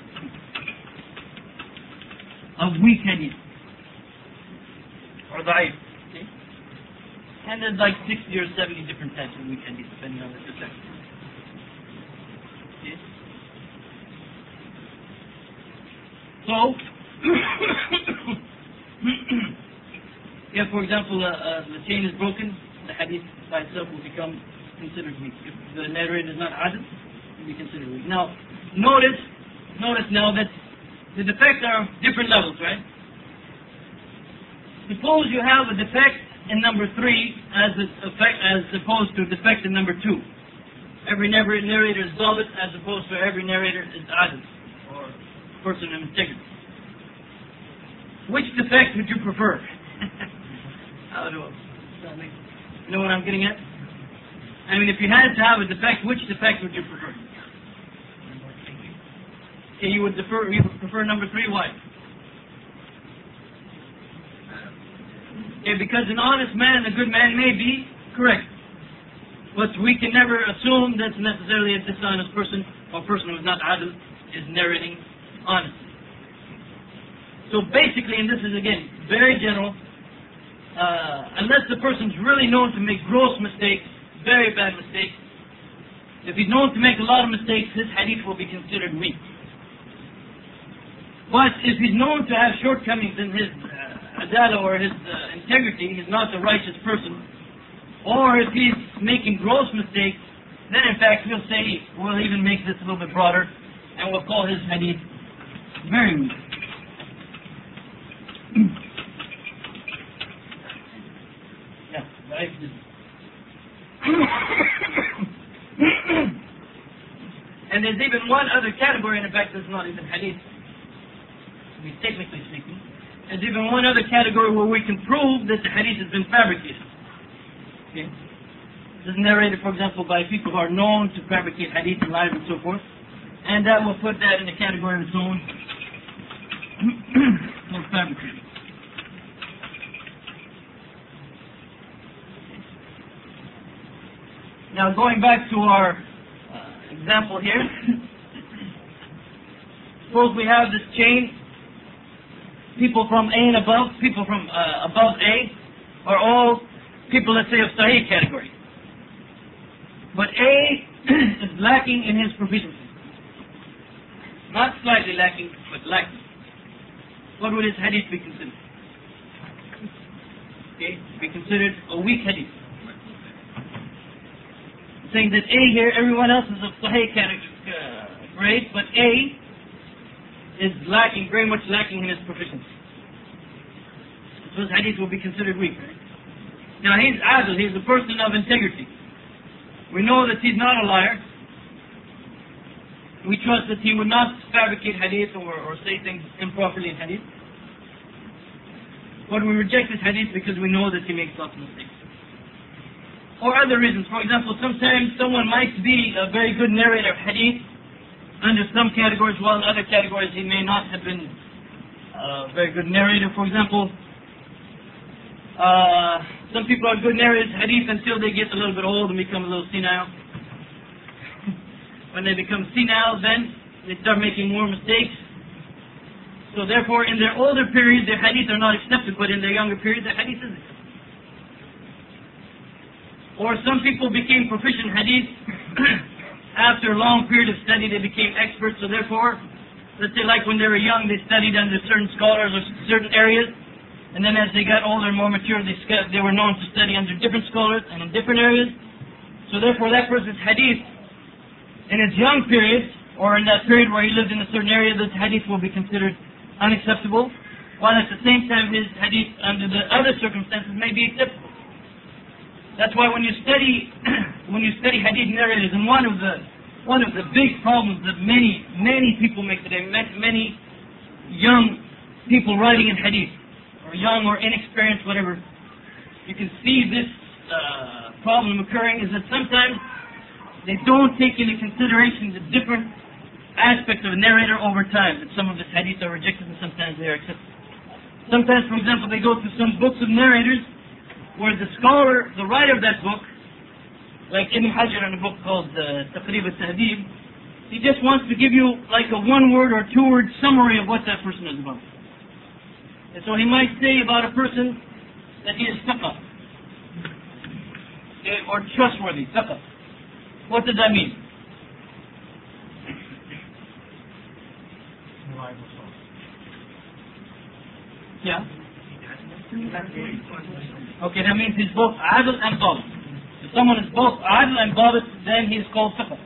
of weak hadith, or da'if. Okay? And there's like 60 or 70 different types of weak hadith, depending on the perspective. Okay? So, if, for example, the chain is broken, the hadith by itself will become considered weak. If the narrator is not adil, it will be considered weak. Now, notice now that the defects are different levels, right? Suppose you have a defect in number 3 as opposed to a defect in number 2. Every narrator is dhabit as opposed to every narrator is adil, or person of integrity. Which defect would you prefer? You know what I'm getting at? I mean, if you had to have a defect, which defect would you prefer? Okay, you would prefer number 3. Why? Okay, because an honest man, a good man, may be correct, but we can never assume that's necessarily a dishonest person or a person who is not adil is narrating honestly. So basically, and this is again very general, unless the person's really known to make gross mistakes, very bad mistakes, if he's known to make a lot of mistakes, his hadith will be considered weak. But if he's known to have shortcomings in his adala or his integrity, he's not a righteous person, or if he's making gross mistakes, then in fact we'll even make this a little bit broader, and we'll call his hadith very weak. Yeah, right. And there's even one other category, and in fact, this is not even hadith, to be technically speaking. There's even one other category where we can prove that the hadith has been fabricated. Okay? This is narrated, for example, by people who are known to fabricate hadith and lies and so forth, and that will put that in the category of its own. Or fabricated. Now going back to our example here, suppose we have this chain, people from A and above, people from above A are all people, let's say, of Sahih category. But A is lacking in his proficiency. Not slightly lacking, but lacking. What would his hadith be considered? Okay, be considered a weak hadith. Saying that A here, everyone else is of Sahih grade, but A is lacking, very much lacking in his proficiency. So his hadith will be considered weak. Right? Now he's adil, he's a person of integrity. We know that he's not a liar. We trust that he would not fabricate hadith or say things improperly in hadith. But we reject his hadith because we know that he makes lots of mistakes. Or other reasons. For example, sometimes someone might be a very good narrator of hadith under some categories, while in other categories he may not have been a very good narrator. For example, some people are good narrators of hadith until they get a little bit old and become a little senile. When they become senile, then they start making more mistakes, So therefore, in their older period, their hadith are not accepted, but in their younger period, their hadith is accepted. Or some people became proficient hadith after a long period of study, they became experts. So therefore, let's say like when they were young, they studied under certain scholars or certain areas, and then as they got older and more mature, they were known to study under different scholars and in different areas. So therefore, that person's hadith in his young period, or in that period where he lived in a certain area, this hadith will be considered unacceptable, while at the same time his hadith under the other circumstances may be acceptable. That's why when you study hadith narrators, and one of the big problems that many people make today, many young people writing in hadith, or young or inexperienced, whatever, you can see this problem occurring is that sometimes they don't take into consideration the different aspects of a narrator over time. That some of his hadiths are rejected and sometimes they are accepted. Sometimes, for example, they go to some books of narrators where the scholar, the writer of that book, like Ibn Hajar in a book called Taqrib al-Tahdib, he just wants to give you like a one-word or two-word summary of what that person is about. And so he might say about a person that he is taqwa, or trustworthy, taqwa. What does that mean? Yeah. Okay, that means he's both adl and dabit. If someone is both adl and dabit, then he is called thiqa.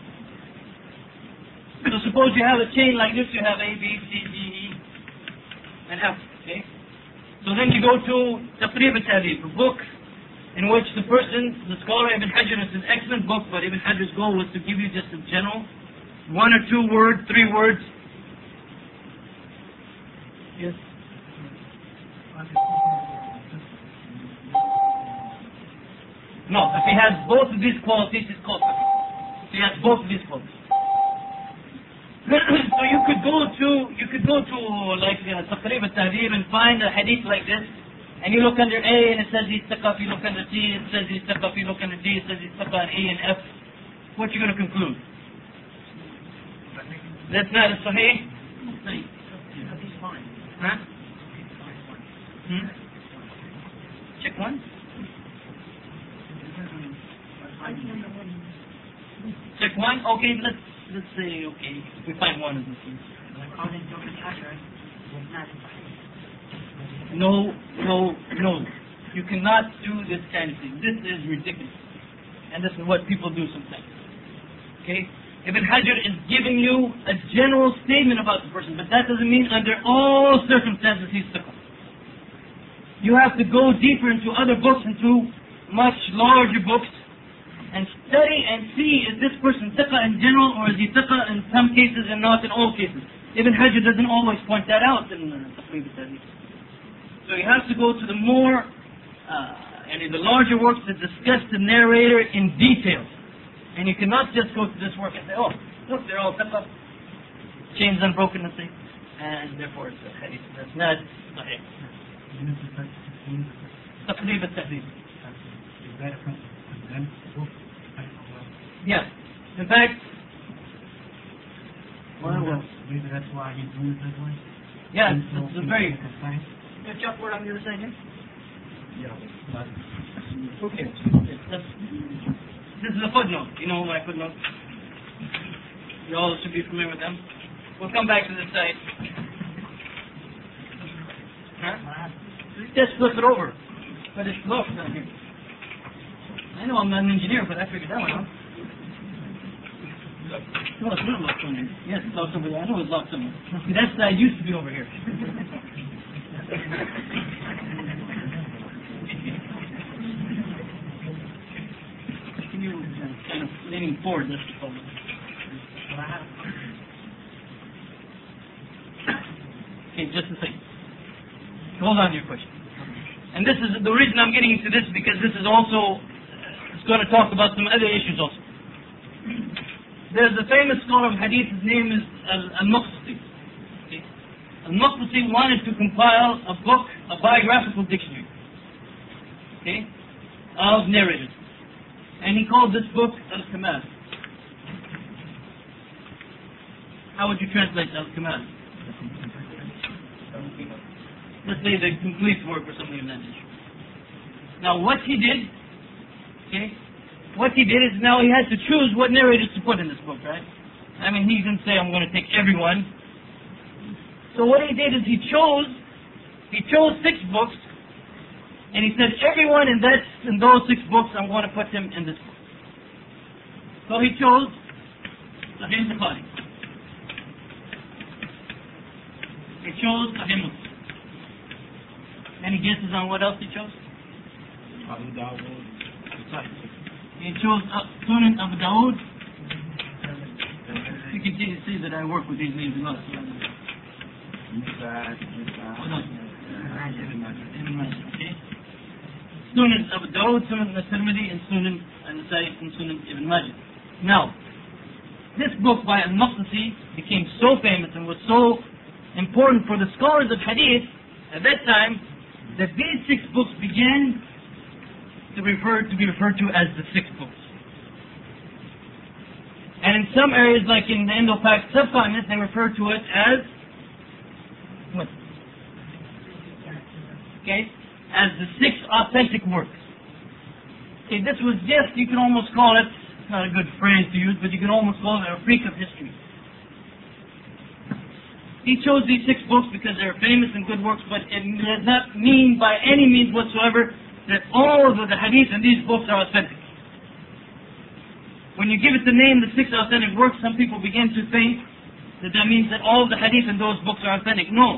So suppose you have a chain like this, you have A, B, C, D, E, and F. Okay? So then you go to Taqrib al-Tahdib, a book in which the scholar Ibn Hajar, is an excellent book, but Ibn Hajar's goal was to give you just a general, one or two words, 3 words. Yes. No, if he has both of these qualities, he's called thiqa. If he has both of these qualities. So you could go to like Taqrib al-Tahdib and find a hadith like this, and you look under A and it says he's thiqa, you look under T and it says he's thiqa, you look under D it says he's thiqa, and E and F. What are you going to conclude? That's not a sahih? Huh? Check one. Check one. Okay, let's say okay. We find one of these. No. You cannot do this kind of thing. This is ridiculous, and this is what people do sometimes. Okay. Ibn Hajar is giving you a general statement about the person, but that doesn't mean under all circumstances he's thiqa. You have to go deeper into other books, into much larger books, and study and see, is this person thiqa in general, or is he thiqa in some cases and not in all cases? Ibn Hajar doesn't always point that out in Taqrib al-Tahdib. So you have to go to the more, the larger works that discuss the narrator in detail. And you cannot just go to this work and say, oh, look, they're all thiqa, chains unbroken, let's say, and therefore it's a hadith. That's not sahih. Taqrib al-Tahdib. Yes. In fact, maybe that's why he's doing it that way? Yes, that's a very... You have word on the other side here? Yeah, but... Okay. This is a footnote. You know my footnote? You all should be familiar with them. We'll come back to this side. Huh? Just flip it over. But it's locked down here. I know I'm not an engineer, but I figured that one out. No, it's not locked on here. Yes, it's locked over there. I know it's locked somewhere. See, that side used to be over here. You kind of leaning forward, that's the problem. Okay, just a second. Hold on to your question. And this is the reason I'm getting into this, because this is also, it's going to talk about some other issues also. There's a famous scholar of hadith, his name is Al-Maqdisi. Okay. Al-Maqdisi wanted to compile a book, a biographical dictionary, okay, of narrators. And he called this book Al-Kamal. How would you translate Al-Kamal? Let's say the complete work or something of that nature. Now what he did, is now he had to choose what narrators to put in this book, right? I mean, he didn't say, I'm going to take everyone. So what he did is he chose 6 books, and he said, everyone in those 6 books, I'm going to put him in this book. So he chose Sahih Bukhari. He chose Sahih Muslim. Any guesses on what else he chose? Abu Dawud. He chose Sunan Abu Dawud. You can see that I work with these names a lot. Sunan Abu Dawud, Sunan al-Tirmidhi, and Sunan al-Nasai, and Sunan Ibn Majah. Now, this book by Al-Maqdisi became so famous and was so important for the scholars of Hadith at that time that these 6 books began to be referred to as the 6 books. And in some areas, like in the Indo-Pak subcontinent, they refer to it as what? As the 6 authentic works. This was just, you can almost call it, it's not a good phrase to use, but you can almost call it a freak of history. He chose these 6 books because they're famous and good works, but it does not mean by any means whatsoever that all of the hadith in these books are authentic. When you give it the name, the 6 authentic works, some people begin to think that that means that all the hadith in those books are authentic. No.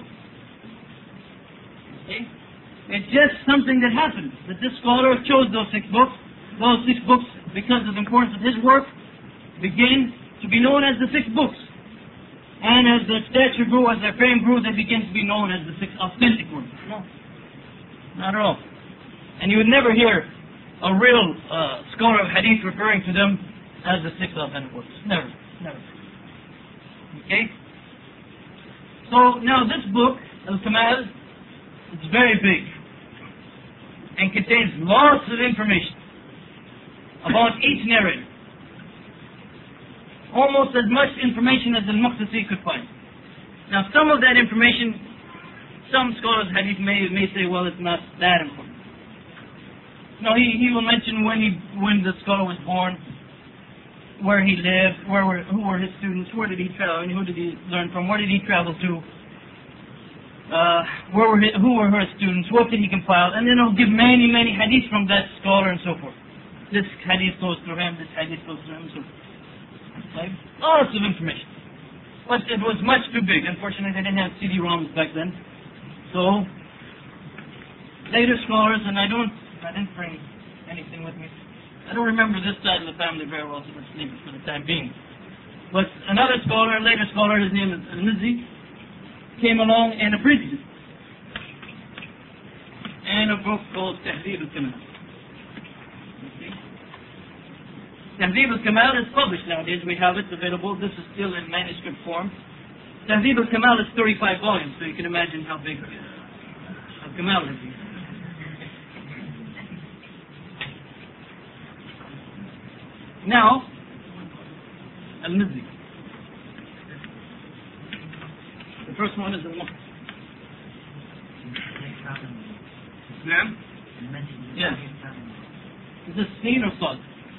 It's just something that happened, that this scholar chose those 6 books. Those 6 books, because of the importance of his work, began to be known as the 6 books. And as their stature grew, as their fame grew, they began to be known as the 6 authentic works. No, not at all. And you would never hear a real scholar of hadith referring to them as the 6 authentic works. Never. Okay? So now this book, Al-Kamal, it's very big and contains lots of information about each narrator. Almost as much information as Al-Maqdisi could find. Now some of that information, some scholars of hadith may say, well, it's not that important. No, he will mention when the scholar was born, where he lived, who were his students, where did he travel, and who did he learn from, where did he travel to, who were her students, what did he compile, and then he'll give many hadiths from that scholar and so forth. This hadith goes through him, this hadith goes through him, and so forth. Lots of information. But it was much too big. Unfortunately, they didn't have CD-ROMs back then. So, later scholars, and I didn't bring anything with me. I don't remember this side of the family very well, so let's leave it for the time being. But another scholar, later scholar, his name is Al-Mizzi, came along and abridged it. And a book called Tahdhib al-Kamal. Tahdhib al-Kamal is published nowadays. We have it available. This is still in manuscript form. Tahdhib al-Kamal is 35 volumes, so you can imagine how big al-Kamal is. Now, Al-Mizzi. The first one is Al-Maqdisi. Ma'am? Yes. Is this seen or thought?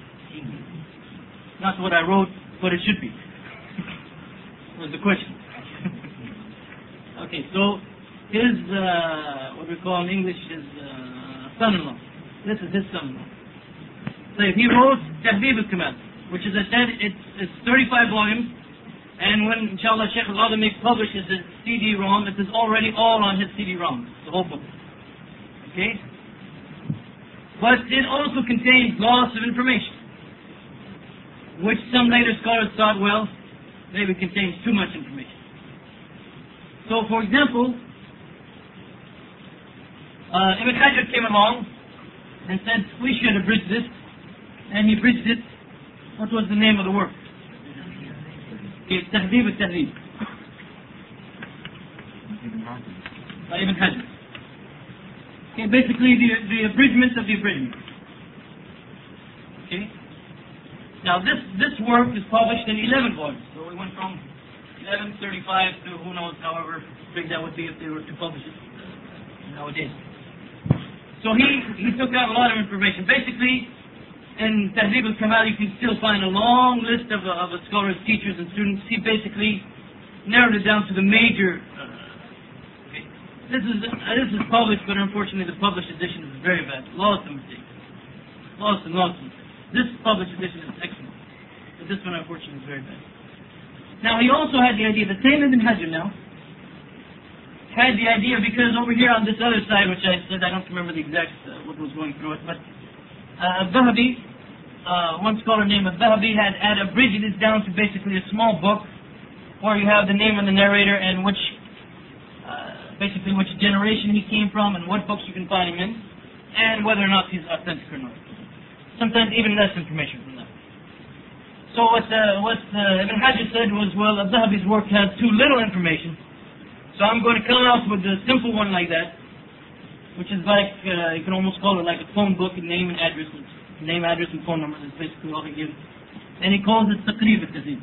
Not what I wrote, but it should be. Was the question. Okay, so his, what we call in English, his son-in-law. This is his son-in-law. So he wrote Tahdhib al-Kamal, which is it's 35 volumes, and when, inshallah, Shaykh al-Adami publishes his CD-ROM, it is already all on his CD-ROM, the whole book. Okay? But it also contains lots of information, which some later scholars thought, well, maybe it contains too much information. So, for example, Ibn Hajar came along and said, we should abridge this, and he bridged it. What was the name of the work? Tahdhib al-Tahdhib. By Ibn Hajar. Okay, basically the abridgment of the abridgment. Okay? Now this work is published in 11 volumes. So we went from 1135 to who knows, however big that would be if they were to publish it nowadays. So he took out a lot of information. Basically, in Tahdhib al-Kamal, you can still find a long list of scholars, teachers, and students. He basically narrowed it down to the major. This is published, but unfortunately the published edition is very bad. Lots of mistakes. Lots and lots of mistakes. This published edition is excellent. But this one, unfortunately, is very bad. Now, he also had the idea, the same Ibn Hajar now, had the idea, because over here on this other side, which I said, I don't remember the exact, what was going through it, but Al-Dhahabi, one scholar named Al-Dhahabi had abridged it down to basically a small book, where you have the name of the narrator and which generation he came from and what books you can find him in, and whether or not he's authentic or not. Sometimes even less information from that. So what Ibn Hajar said was, well, Al-Dhahabi's work has too little information, so I'm going to come out with a simple one like that, which is like, you can almost call it like a phone book, name and address. Name, address, and phone number is basically all he gives. And he calls it Taqrib al-Tahdhib.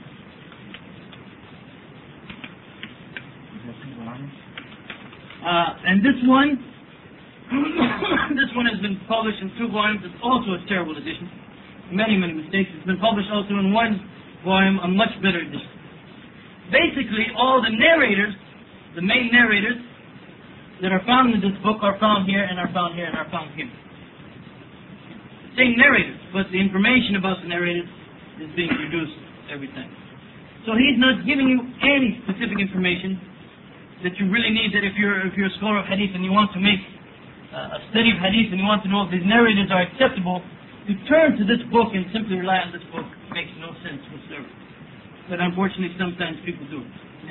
And this one, has been published in 2 volumes. It's also a terrible edition. Many, many mistakes. It's been published also in 1 volume, a much better edition. Basically, all the narrators, the main narrators that are found in this book are found here, and are found here, and are found here. Same narrators, but the information about the narrators is being reduced every time. So he's not giving you any specific information that you really need, that if you're a scholar of hadith and you want to make a study of hadith and you want to know if these narrators are acceptable, to turn to this book and simply rely on this book makes no sense whatsoever. But unfortunately sometimes people do.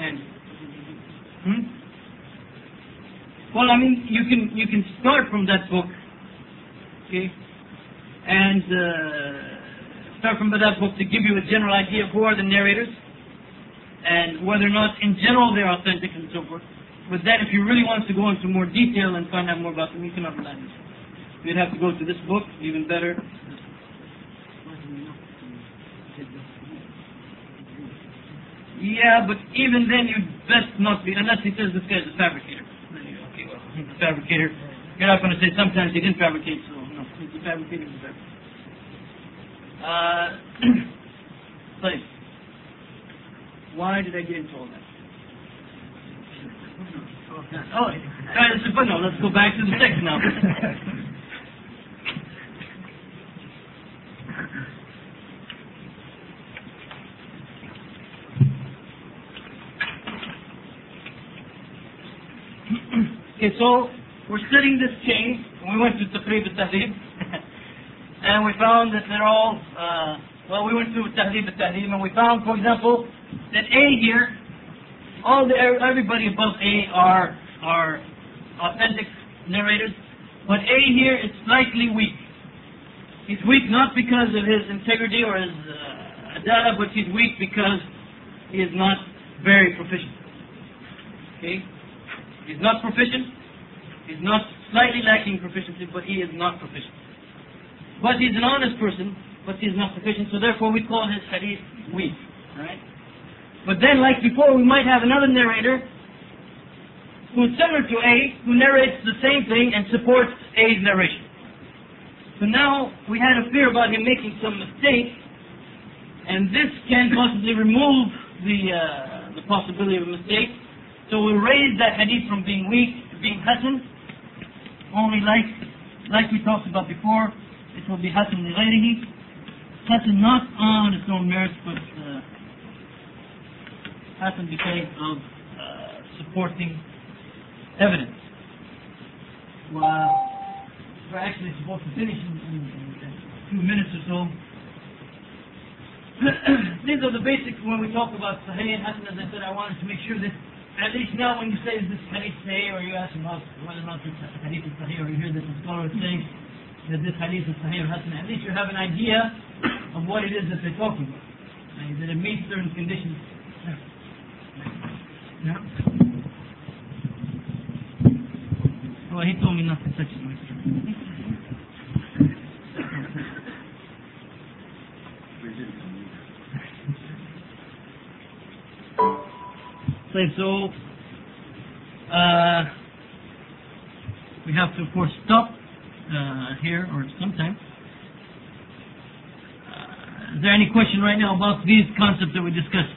And well, I mean, you can start from that book, okay, and start from that book to give you a general idea of who are the narrators and whether or not in general they're authentic and so forth. But then if you really want to go into more detail and find out more about them, you cannot rely on this. You'd have to go to this book, even better. Yeah, but even then you'd best not be, unless he says this guy's a fabricator. Okay, well, he's a fabricator. You're not going to say sometimes he didn't fabricate, so no, he's a fabricator, he's a fabricator. Please. Why did I get into all that? Oh, alright, it's a footnote. Let's go back to the text now. Okay, so we're studying this chain. We went to Taqrib al-Tahdhib, and we found that they're all, we went to Tahdhib al-Tahdhib, and we found, for example, that A here, everybody above A are authentic narrators, but A here is slightly weak. He's weak not because of his integrity or his adala, but he's weak because he is not very proficient. Okay? He's not proficient. He's not slightly lacking proficiency, but he is not proficient. But he's an honest person, but he is not proficient, so therefore we call his hadith weak. Alright? But then, like before, we might have another narrator who is similar to A, who narrates the same thing and supports A's narration. So now we had a fear about him making some mistake, and this can possibly remove the possibility of a mistake. So we raise that hadith from being weak to being hasan, only like we talked about before, it will be hasan li ghayrihi. Hasan not on its own merits, but hasan because of supporting evidence. We're actually supposed to finish in a few minutes or so. These are the basics when we talk about Sahih and Hasan. As I said, I wanted to make sure that at least now when you say, is this hadith Sahih, or you ask about whether or not this hadith is Sahih, or you hear that the scholar is saying that this hadith is Sahih or Hasan, at least you have an idea of what it is that they're talking about. That it meets certain conditions. Yeah. Well, he told me not to touch it. So we have to, of course, stop here or sometime. Is there any question right now about these concepts that we discussed?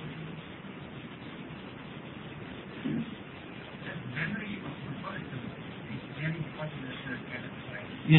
Yes.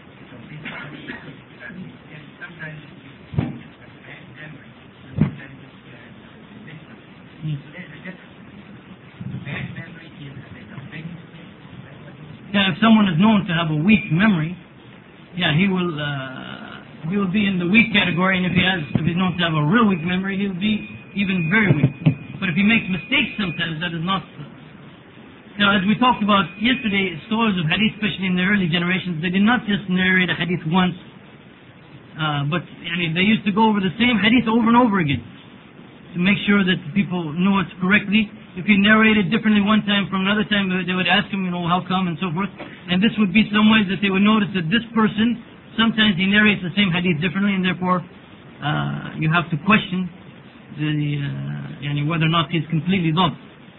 Yeah, if someone is known to have a weak memory, yeah, he will be in the weak category, and if he's known to have a real weak memory, he'll be even very weak. But if he makes mistakes sometimes, that is not. Now, as we talked about yesterday, scholars of hadith, especially in the early generations, they did not just narrate a hadith once, but they used to go over the same hadith over and over again to make sure that people know it correctly. If he narrated differently one time from another time, they would ask him, how come and so forth. And this would be some ways that they would notice that this person, sometimes he narrates the same hadith differently, and therefore you have to question whether or not he's completely lost.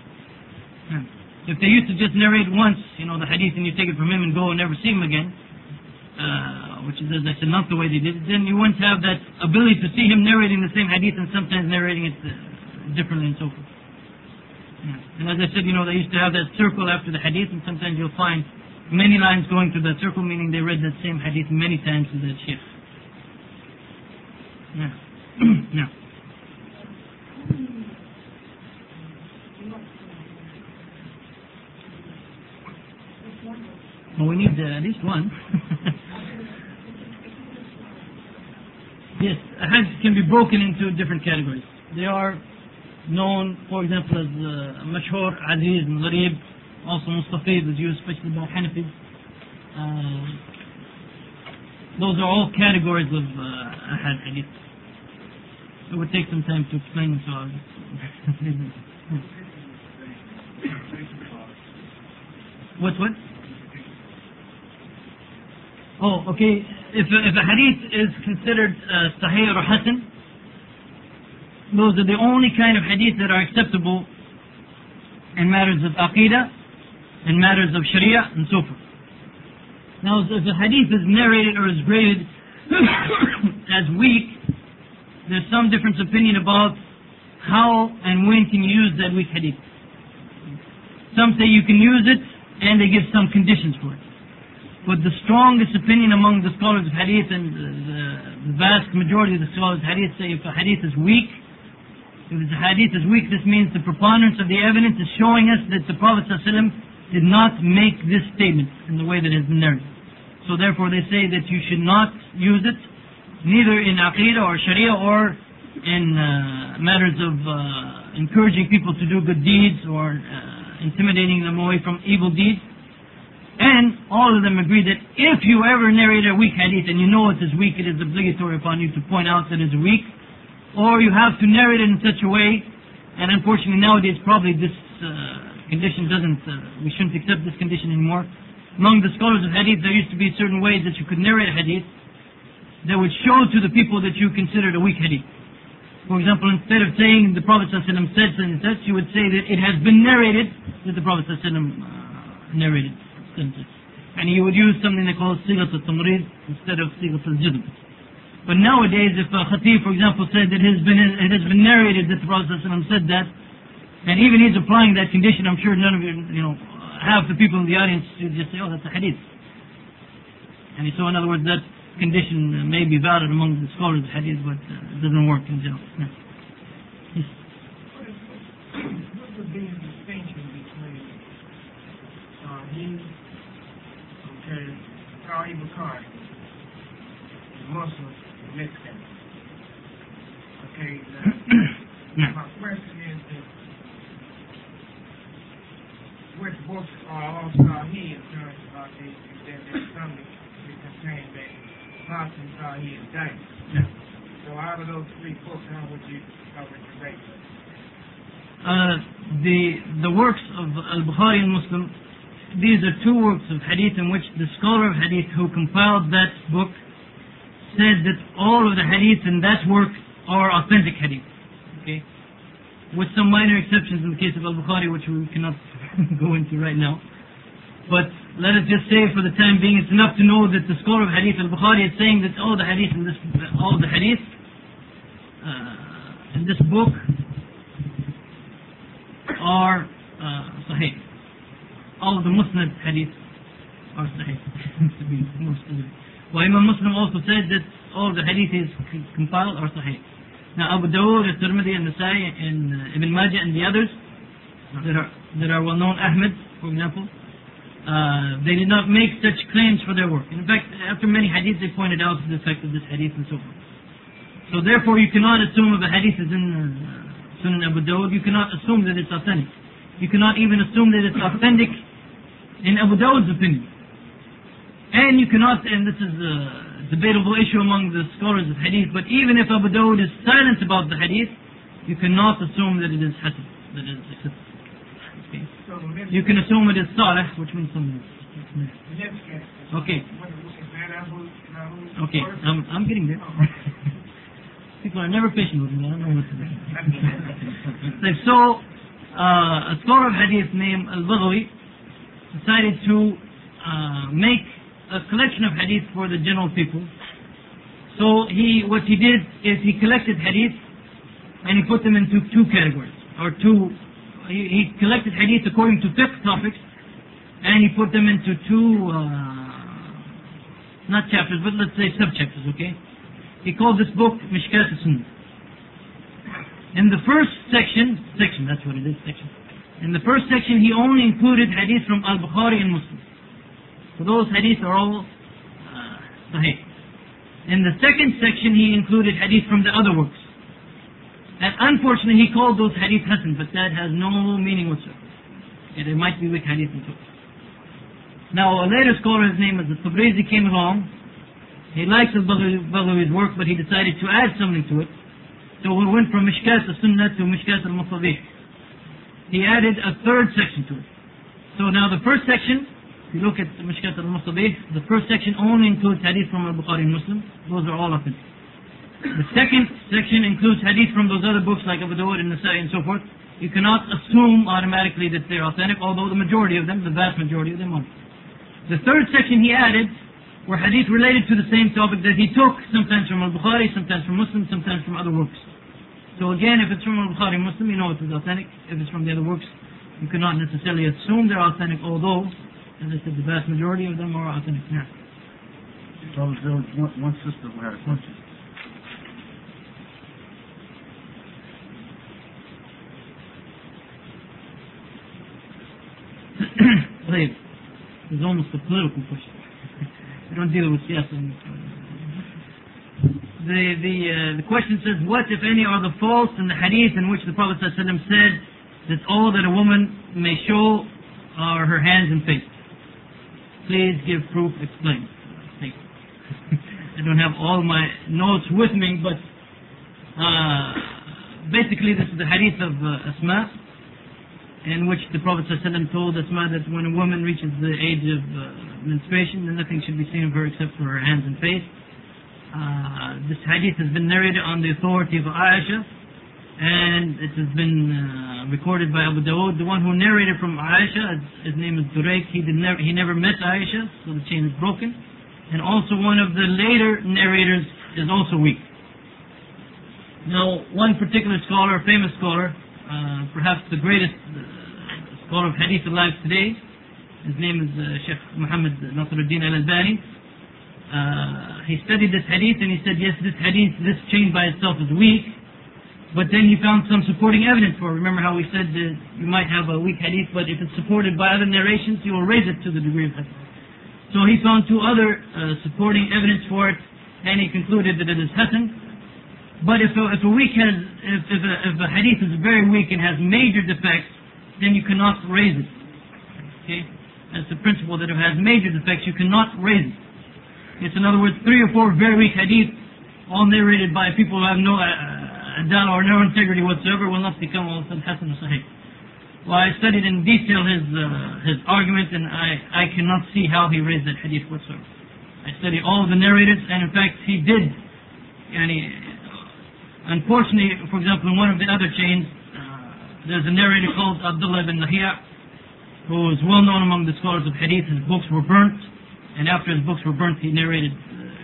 If they used to just narrate once, the hadith, and you take it from him and go and never see him again, which is, as I said, not the way they did it, then you wouldn't have that ability to see him narrating the same hadith and sometimes narrating it differently and so forth. And as I said, they used to have that circle after the hadith, and sometimes you'll find many lines going through that circle, meaning they read that same hadith many times to that sheikh. Yeah. Well, we need at least one. Yes, a hadith can be broken into different categories. They are known, for example, as mashhur, aziz, and gharib. Also mustafid is used especially by Hanafis. Those are all categories of ahad hadith. It would take some time to explain, so I'll What? Oh, okay. If a hadith is considered sahih or hasan, those are the only kind of hadith that are acceptable in matters of aqidah, in matters of sharia, and so forth. Now, if a hadith is narrated or is graded as weak, there's some difference of opinion about how and when can you use that weak hadith. Some say you can use it, and they give some conditions for it. But the strongest opinion among the scholars of hadith, and the vast majority of the scholars of hadith, say if a hadith is weak, this means the preponderance of the evidence is showing us that the Prophet ﷺ did not make this statement in the way that has been narrated. So therefore they say that you should not use it, neither in aqidah or sharia or in matters of encouraging people to do good deeds or intimidating them away from evil deeds. And all of them agree that if you ever narrate a weak hadith and you know it is weak, it is obligatory upon you to point out that it is weak, or you have to narrate it in such a way, and unfortunately nowadays probably this condition we shouldn't accept this condition anymore. Among the scholars of hadith, there used to be certain ways that you could narrate a hadith that would show to the people that you considered a weak hadith. For example, instead of saying the Prophet ﷺ said such and such, you would say that it has been narrated that the Prophet ﷺ narrated. And you would use something they call sigat al-tamrid instead of sigat al-jizm. But nowadays, if a khatib, for example, said that it has been narrated that the Prophet ﷺ said that, and even he's applying that condition, I'm sure none of you, half the people in the audience would just say, oh, that's a hadith. And so, in other words, that condition may be valid among the scholars of hadith, but it doesn't work in general. Yeah. Yes. What would be the distinction between Sahih Bukhari, Muslims, and Mexican? Okay, my question is that which books are all Sahih in terms of there's some that contain the Muslim Sahih and Dane. So out of those three books, how would you rate them? The works of Al-Bukhari and Muslim, these are two works of hadith in which the scholar of hadith who compiled that book said that all of the hadith in that work are authentic hadith. Okay? with some minor exceptions in the case of Al-Bukhari, which we cannot go into right now. But let us just say, for the time being, it's enough to know that the scholar of hadith, Al-Bukhari, is saying that all the hadith in this book are sahih. All of the Musnad hadith are sahih. To be more specific. Well, Imam Muslim also said that all the hadith is compiled are sahih. Now Abu Dawud, Tirmidhi, and Nasai, and Ibn Majah, and the others that are well known, Ahmed, for example, they did not make such claims for their work. In fact, after many hadiths, they pointed out the effect of this hadith and so forth. So therefore, you cannot assume if a hadith is in Sunan Abu Dawud, you cannot assume that it's authentic. You cannot even assume that it's authentic in Abu Dawud's opinion. And you cannot, and this is a debatable issue among the scholars of hadith, but even if Abu Dawud is silent about the hadith, you cannot assume that it is hasan, that it is accepted. Okay. You can assume it is salih, which means something. Okay. Okay, I'm getting there. People are never patient with me. I don't know what to do. So, a scholar of hadith named Al-Baghawi decided to make a collection of hadith for the general people. So what he did is he collected hadith and he put them into two categories, or he collected hadith according to fiqh topics, and he put them into two, not chapters, but let's say subchapters, okay? He called this book Mishkat al-Sunnah. In the first section, that's what it is, section. In the first section, he only included hadith from Al-Bukhari and Muslim. So those hadith are all sahih. In the second section, he included hadith from the other works. And unfortunately, he called those hadith hasan, but that has no meaning whatsoever. Yeah, there might be weak hadith and so. Now, a later scholar, his name is Tabrizi, came along. He likes Al-Baghawi's work, but he decided to add something to it. So we went from Mishkat al-Sunnah to Mishkat al-Masabih. He added a third section to it. So now the first section, if you look at Mishkat al-Masabih, the first section only includes hadith from Al-Bukhari and Muslim. Those are all authentic. The second section includes hadith from those other books like Abu Dawud and Nasai and so forth. You cannot assume automatically that they're authentic, although the majority of them, the vast majority of them are. The third section he added were hadith related to the same topic that he took, sometimes from Al-Bukhari, sometimes from Muslim, sometimes from other works. So again, if it's from Al-Bukhari and Muslim, you know it is authentic. If it's from the other works, you cannot necessarily assume they're authentic, although, as I said, the vast majority of them are authentic. Yeah. So there was one sister who had a question. It's almost a political question. We don't deal with siyasa. The question says, what, if any, are the faults in the hadith in which the Prophet ﷺ said that all that a woman may show are her hands and face? Please give proof, explain. I don't have all my notes with me, but basically this is the hadith of Asma, in which the Prophet ﷺ told Asma that when a woman reaches the age of menstruation, then nothing should be seen of her except for her hands and face. This hadith has been narrated on the authority of Aisha, and it has been recorded by Abu Dawud. The one who narrated from Aisha, his name is Durayk, he never met Aisha, so the chain is broken. And also one of the later narrators is also weak. Now, one particular scholar, a famous scholar, perhaps the greatest scholar of hadith alive today, his name is Sheikh Muhammad Nasruddin al-Albani. He studied this hadith and he said, yes, this hadith, this chain by itself is weak, but then he found some supporting evidence for it. Remember how we said that you might have a weak hadith, but if it's supported by other narrations, you will raise it to the degree of hadith. So he found two other supporting evidence for it, and he concluded that it is hasan. But if a hadith is very weak and has major defects, then you cannot raise it. Okay, that's the principle, that if it has major defects, you cannot raise it. It's, in other words, 3 or 4 very weak hadith, all narrated by people who have no adala or no integrity whatsoever, will not become all hasan or sahih. Well, I studied in detail his argument, and I cannot see how he raised that hadith whatsoever. I studied all of the narrators, and in fact he did. Unfortunately, for example, in one of the other chains, there's a narrator called Abdullah ibn Lahiya, who is well known among the scholars of hadith. His books were burnt, and after his books were burnt, he narrated.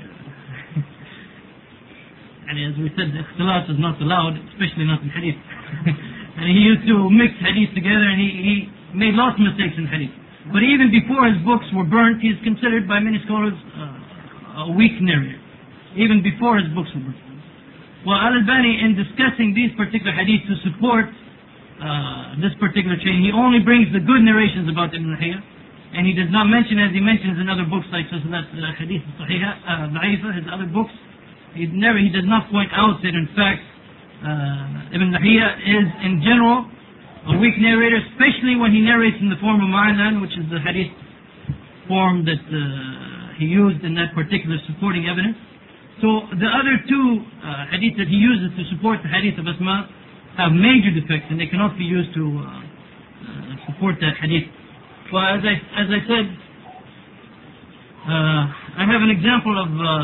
And as we said, ikhtilat is not allowed, especially not in hadith. And he used to mix hadith together, and he made lots of mistakes in hadith. But even before his books were burnt, he is considered by many scholars a weak narrator, even before his books were burnt. Well, Al-Albani, in discussing these particular hadith to support this particular chain, he only brings the good narrations about Ibn Lahiya, and he does not mention, as he mentions in other books like Hadith Sahiha, Da'ifa, his other books, he does not point out that in fact Ibn Lahiya is in general a weak narrator, especially when he narrates in the form of Ma'anan, which is the hadith form that he used in that particular supporting evidence. So the other two hadith that he uses to support the hadith of Asma have major defects, and they cannot be used to support that hadith. Well, as I said, I have an example of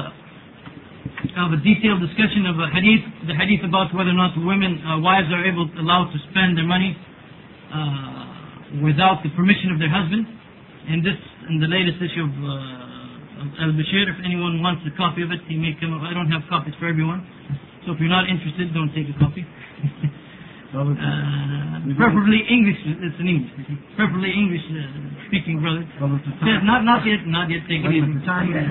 a detailed discussion of a hadith, the hadith about whether or not wives are allowed to spend their money without the permission of their husband. And this, in the latest issue of Al-Bashir, if anyone wants a copy of it, he may come up. I don't have copies for everyone, so if you're not interested, don't take a copy. Preferably English. It's in English. Preferably English speaking brother. Not yet. Take it easy. The time is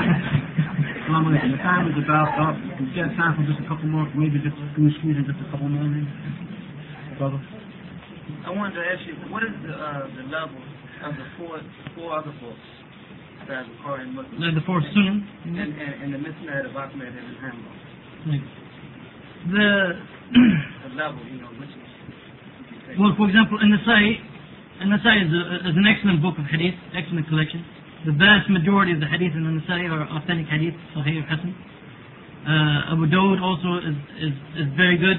about up. We've got time for just a couple more. Maybe just can we squeeze in just a couple more, maybe? Brother. I wanted to ask you, what is the level of the four other books that are recorded in Muslim? The four Sunan and the Musnad of Ahmad and Hanbal. The level, which is... Well, for example, An-Nasai is an excellent book of hadith, excellent collection. The vast majority of the hadith in An-Nasai are authentic hadith, Sahih or Hasan. Abu Dawud also is very good.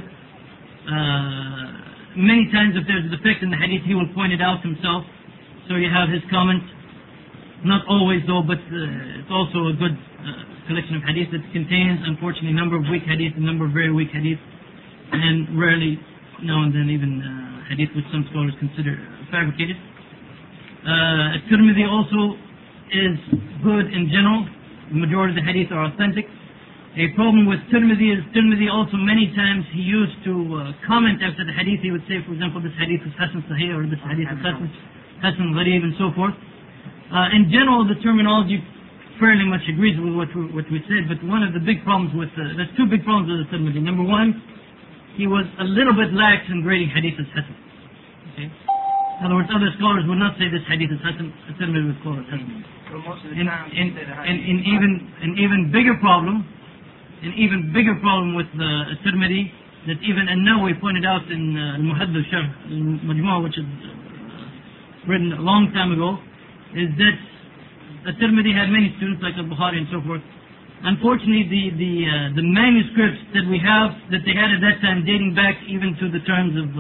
Many times if there's a defect in the hadith, he will point it out himself. So you have his comment. Not always though, but it's also a good collection of hadith that contains, unfortunately, a number of weak hadith, a number of very weak hadith, and rarely, now and then, even hadith which some scholars consider fabricated. Tirmidhi also is good in general. The majority of the hadith are authentic. A problem with Tirmidhi is Tirmidhi also many times he used to comment after the hadith. He would say, for example, this hadith is Hasan Sahih, or this hadith is Hasan Gharib, and so forth. In general, the terminology fairly much agrees with what we said, but one of the big problems with there's two big problems with the Tirmidhi. Number one, he was a little bit lax in grading hadith as Hasan. Okay? In other words, other scholars would not say this hadith is Hasan, the Tirmidhi would call it Hasan. So most of the time, an even bigger problem with the Tirmidhi, that even An-Nawawi pointed out in Al-Muhaddith Sharh Al-Majmu', which is written a long time ago, is that the Tirmidhi had many students like Al-Bukhari and so forth. Unfortunately, the manuscripts that we have, that they had at that time, dating back even to the terms of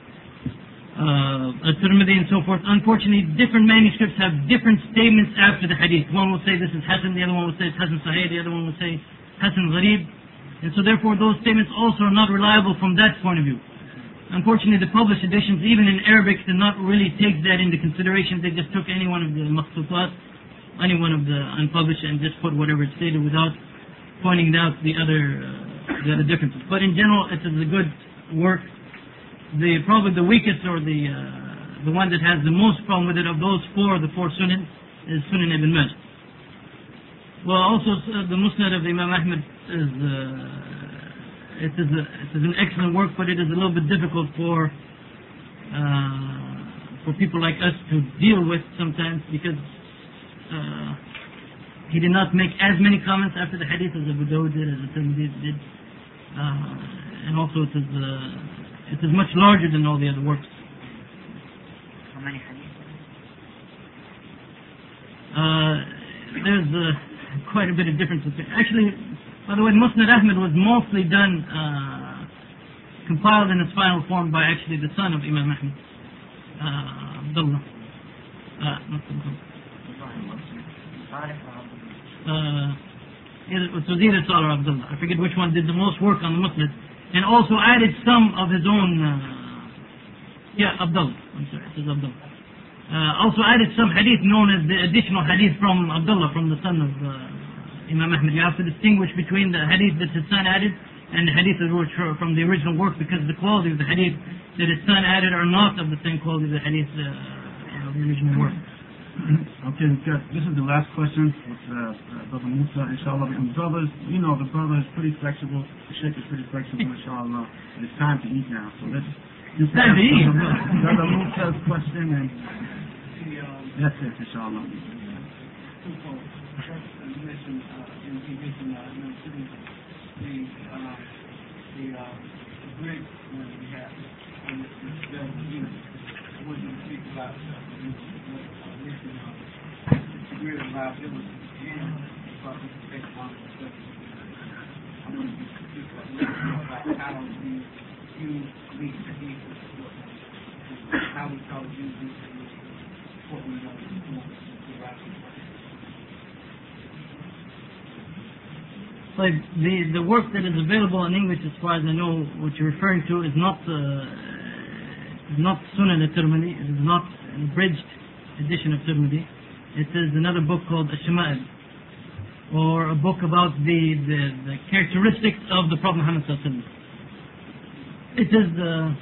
Tirmidhi and so forth, unfortunately, different manuscripts have different statements after the hadith. One will say this is Hasan, the other one will say it's Hasan Sahih, the other one will say Hasan Gharib. And so therefore those statements also are not reliable from that point of view. Unfortunately, the published editions, even in Arabic, did not really take that into consideration. They just took any one of the makhtutat, any one of the unpublished, and just put whatever it stated without pointing out the other differences. But in general, it is a good work. Probably the weakest, or the one that has the most problem with it of those the four Sunan, is Sunan Ibn Majah. Well, also the Musnad of Imam Ahmad it is an excellent work, but it is a little bit difficult for people like us to deal with sometimes, because he did not make as many comments after the hadith as Abu Dawud did, as Tirmidhi did, and also it is much larger than all the other works. How many hadiths? There's quite a bit of difference. Actually, by the way, Musnad Ahmad was mostly done, compiled in its final form by actually the son of Imam Ahmad, Abdullah. It was either Salih or Abdullah. I forget which one did the most work on the Musnad, and also added some of his own Yeah, Abdullah. I'm sorry, it says Abdullah. Also added some hadith known as the additional hadith from Abdullah, from the son of Imam Ahmad. You have to distinguish between the hadith that his son added and the hadith that were from the original work, because the quality of the hadith that his son added are not of the same quality of the hadith of the original work. Okay, this is the last question with Brother Musa, inshallah. And brothers, you know, the brother is pretty flexible, the sheikh is pretty flexible, inshallah. And it's time to eat now, so let's It's time to eat. Brother Musa's question, and that's it, inshallah. The great when we have when it's I wouldn't speak about great about it was about the take on I wouldn't speak about how we use these techniques, how we try to use these techniques, what we know throughout the Like the work that is available in English, as far as I know, what you're referring to is not Sunan al-Tirmidhi. It is not an abridged edition of Tirmidhi. It is another book called Ash-Shama'il, or a book about the characteristics of the Prophet Muhammad sallallahu alaihi wasallam. It is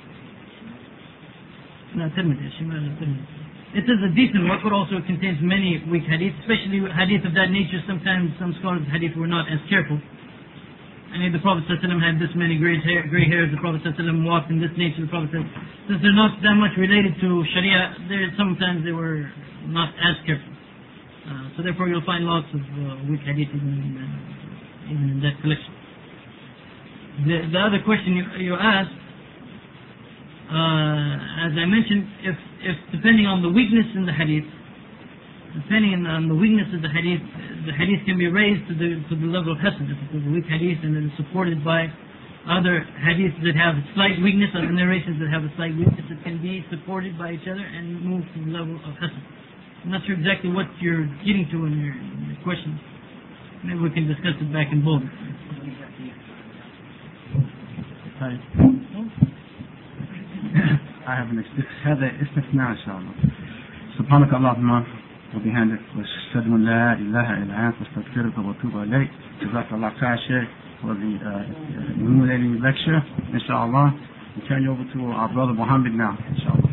Tirmidhi, Ash-Shama'il al-Tirmidhi. It is a decent work, but also it contains many weak hadith, especially hadith of that nature. Sometimes some scholars of hadith were not as careful. I mean, the Prophet ﷺ had this many gray hairs, the Prophet ﷺ walked in this nature, the Prophet ﷺ, since they're not that much related to Sharia, sometimes they were not as careful. So therefore you'll find lots of weak hadith even in that collection. The other question you asked, as I mentioned, if depending on the weakness in the hadith, the hadith can be raised to the level of hasan. If it's a weak hadith and it is supported by other hadiths that have a slight weakness, other narrations that have a slight weakness, it can be supported by each other and move to the level of hasan. I'm not sure exactly what you're getting to in your question. Maybe we can discuss it back in Boulder. I have an هذا استثناء إن شاء الله. سبحانك اللهم وبحمدك وأشهد أن لا إله إلا أنت أستغفرك وأتوب إليك. جزاك الله خير Sheikh for the illuminating lecture. Inshallah, we turn you over to our brother Muhammad now. Inshallah.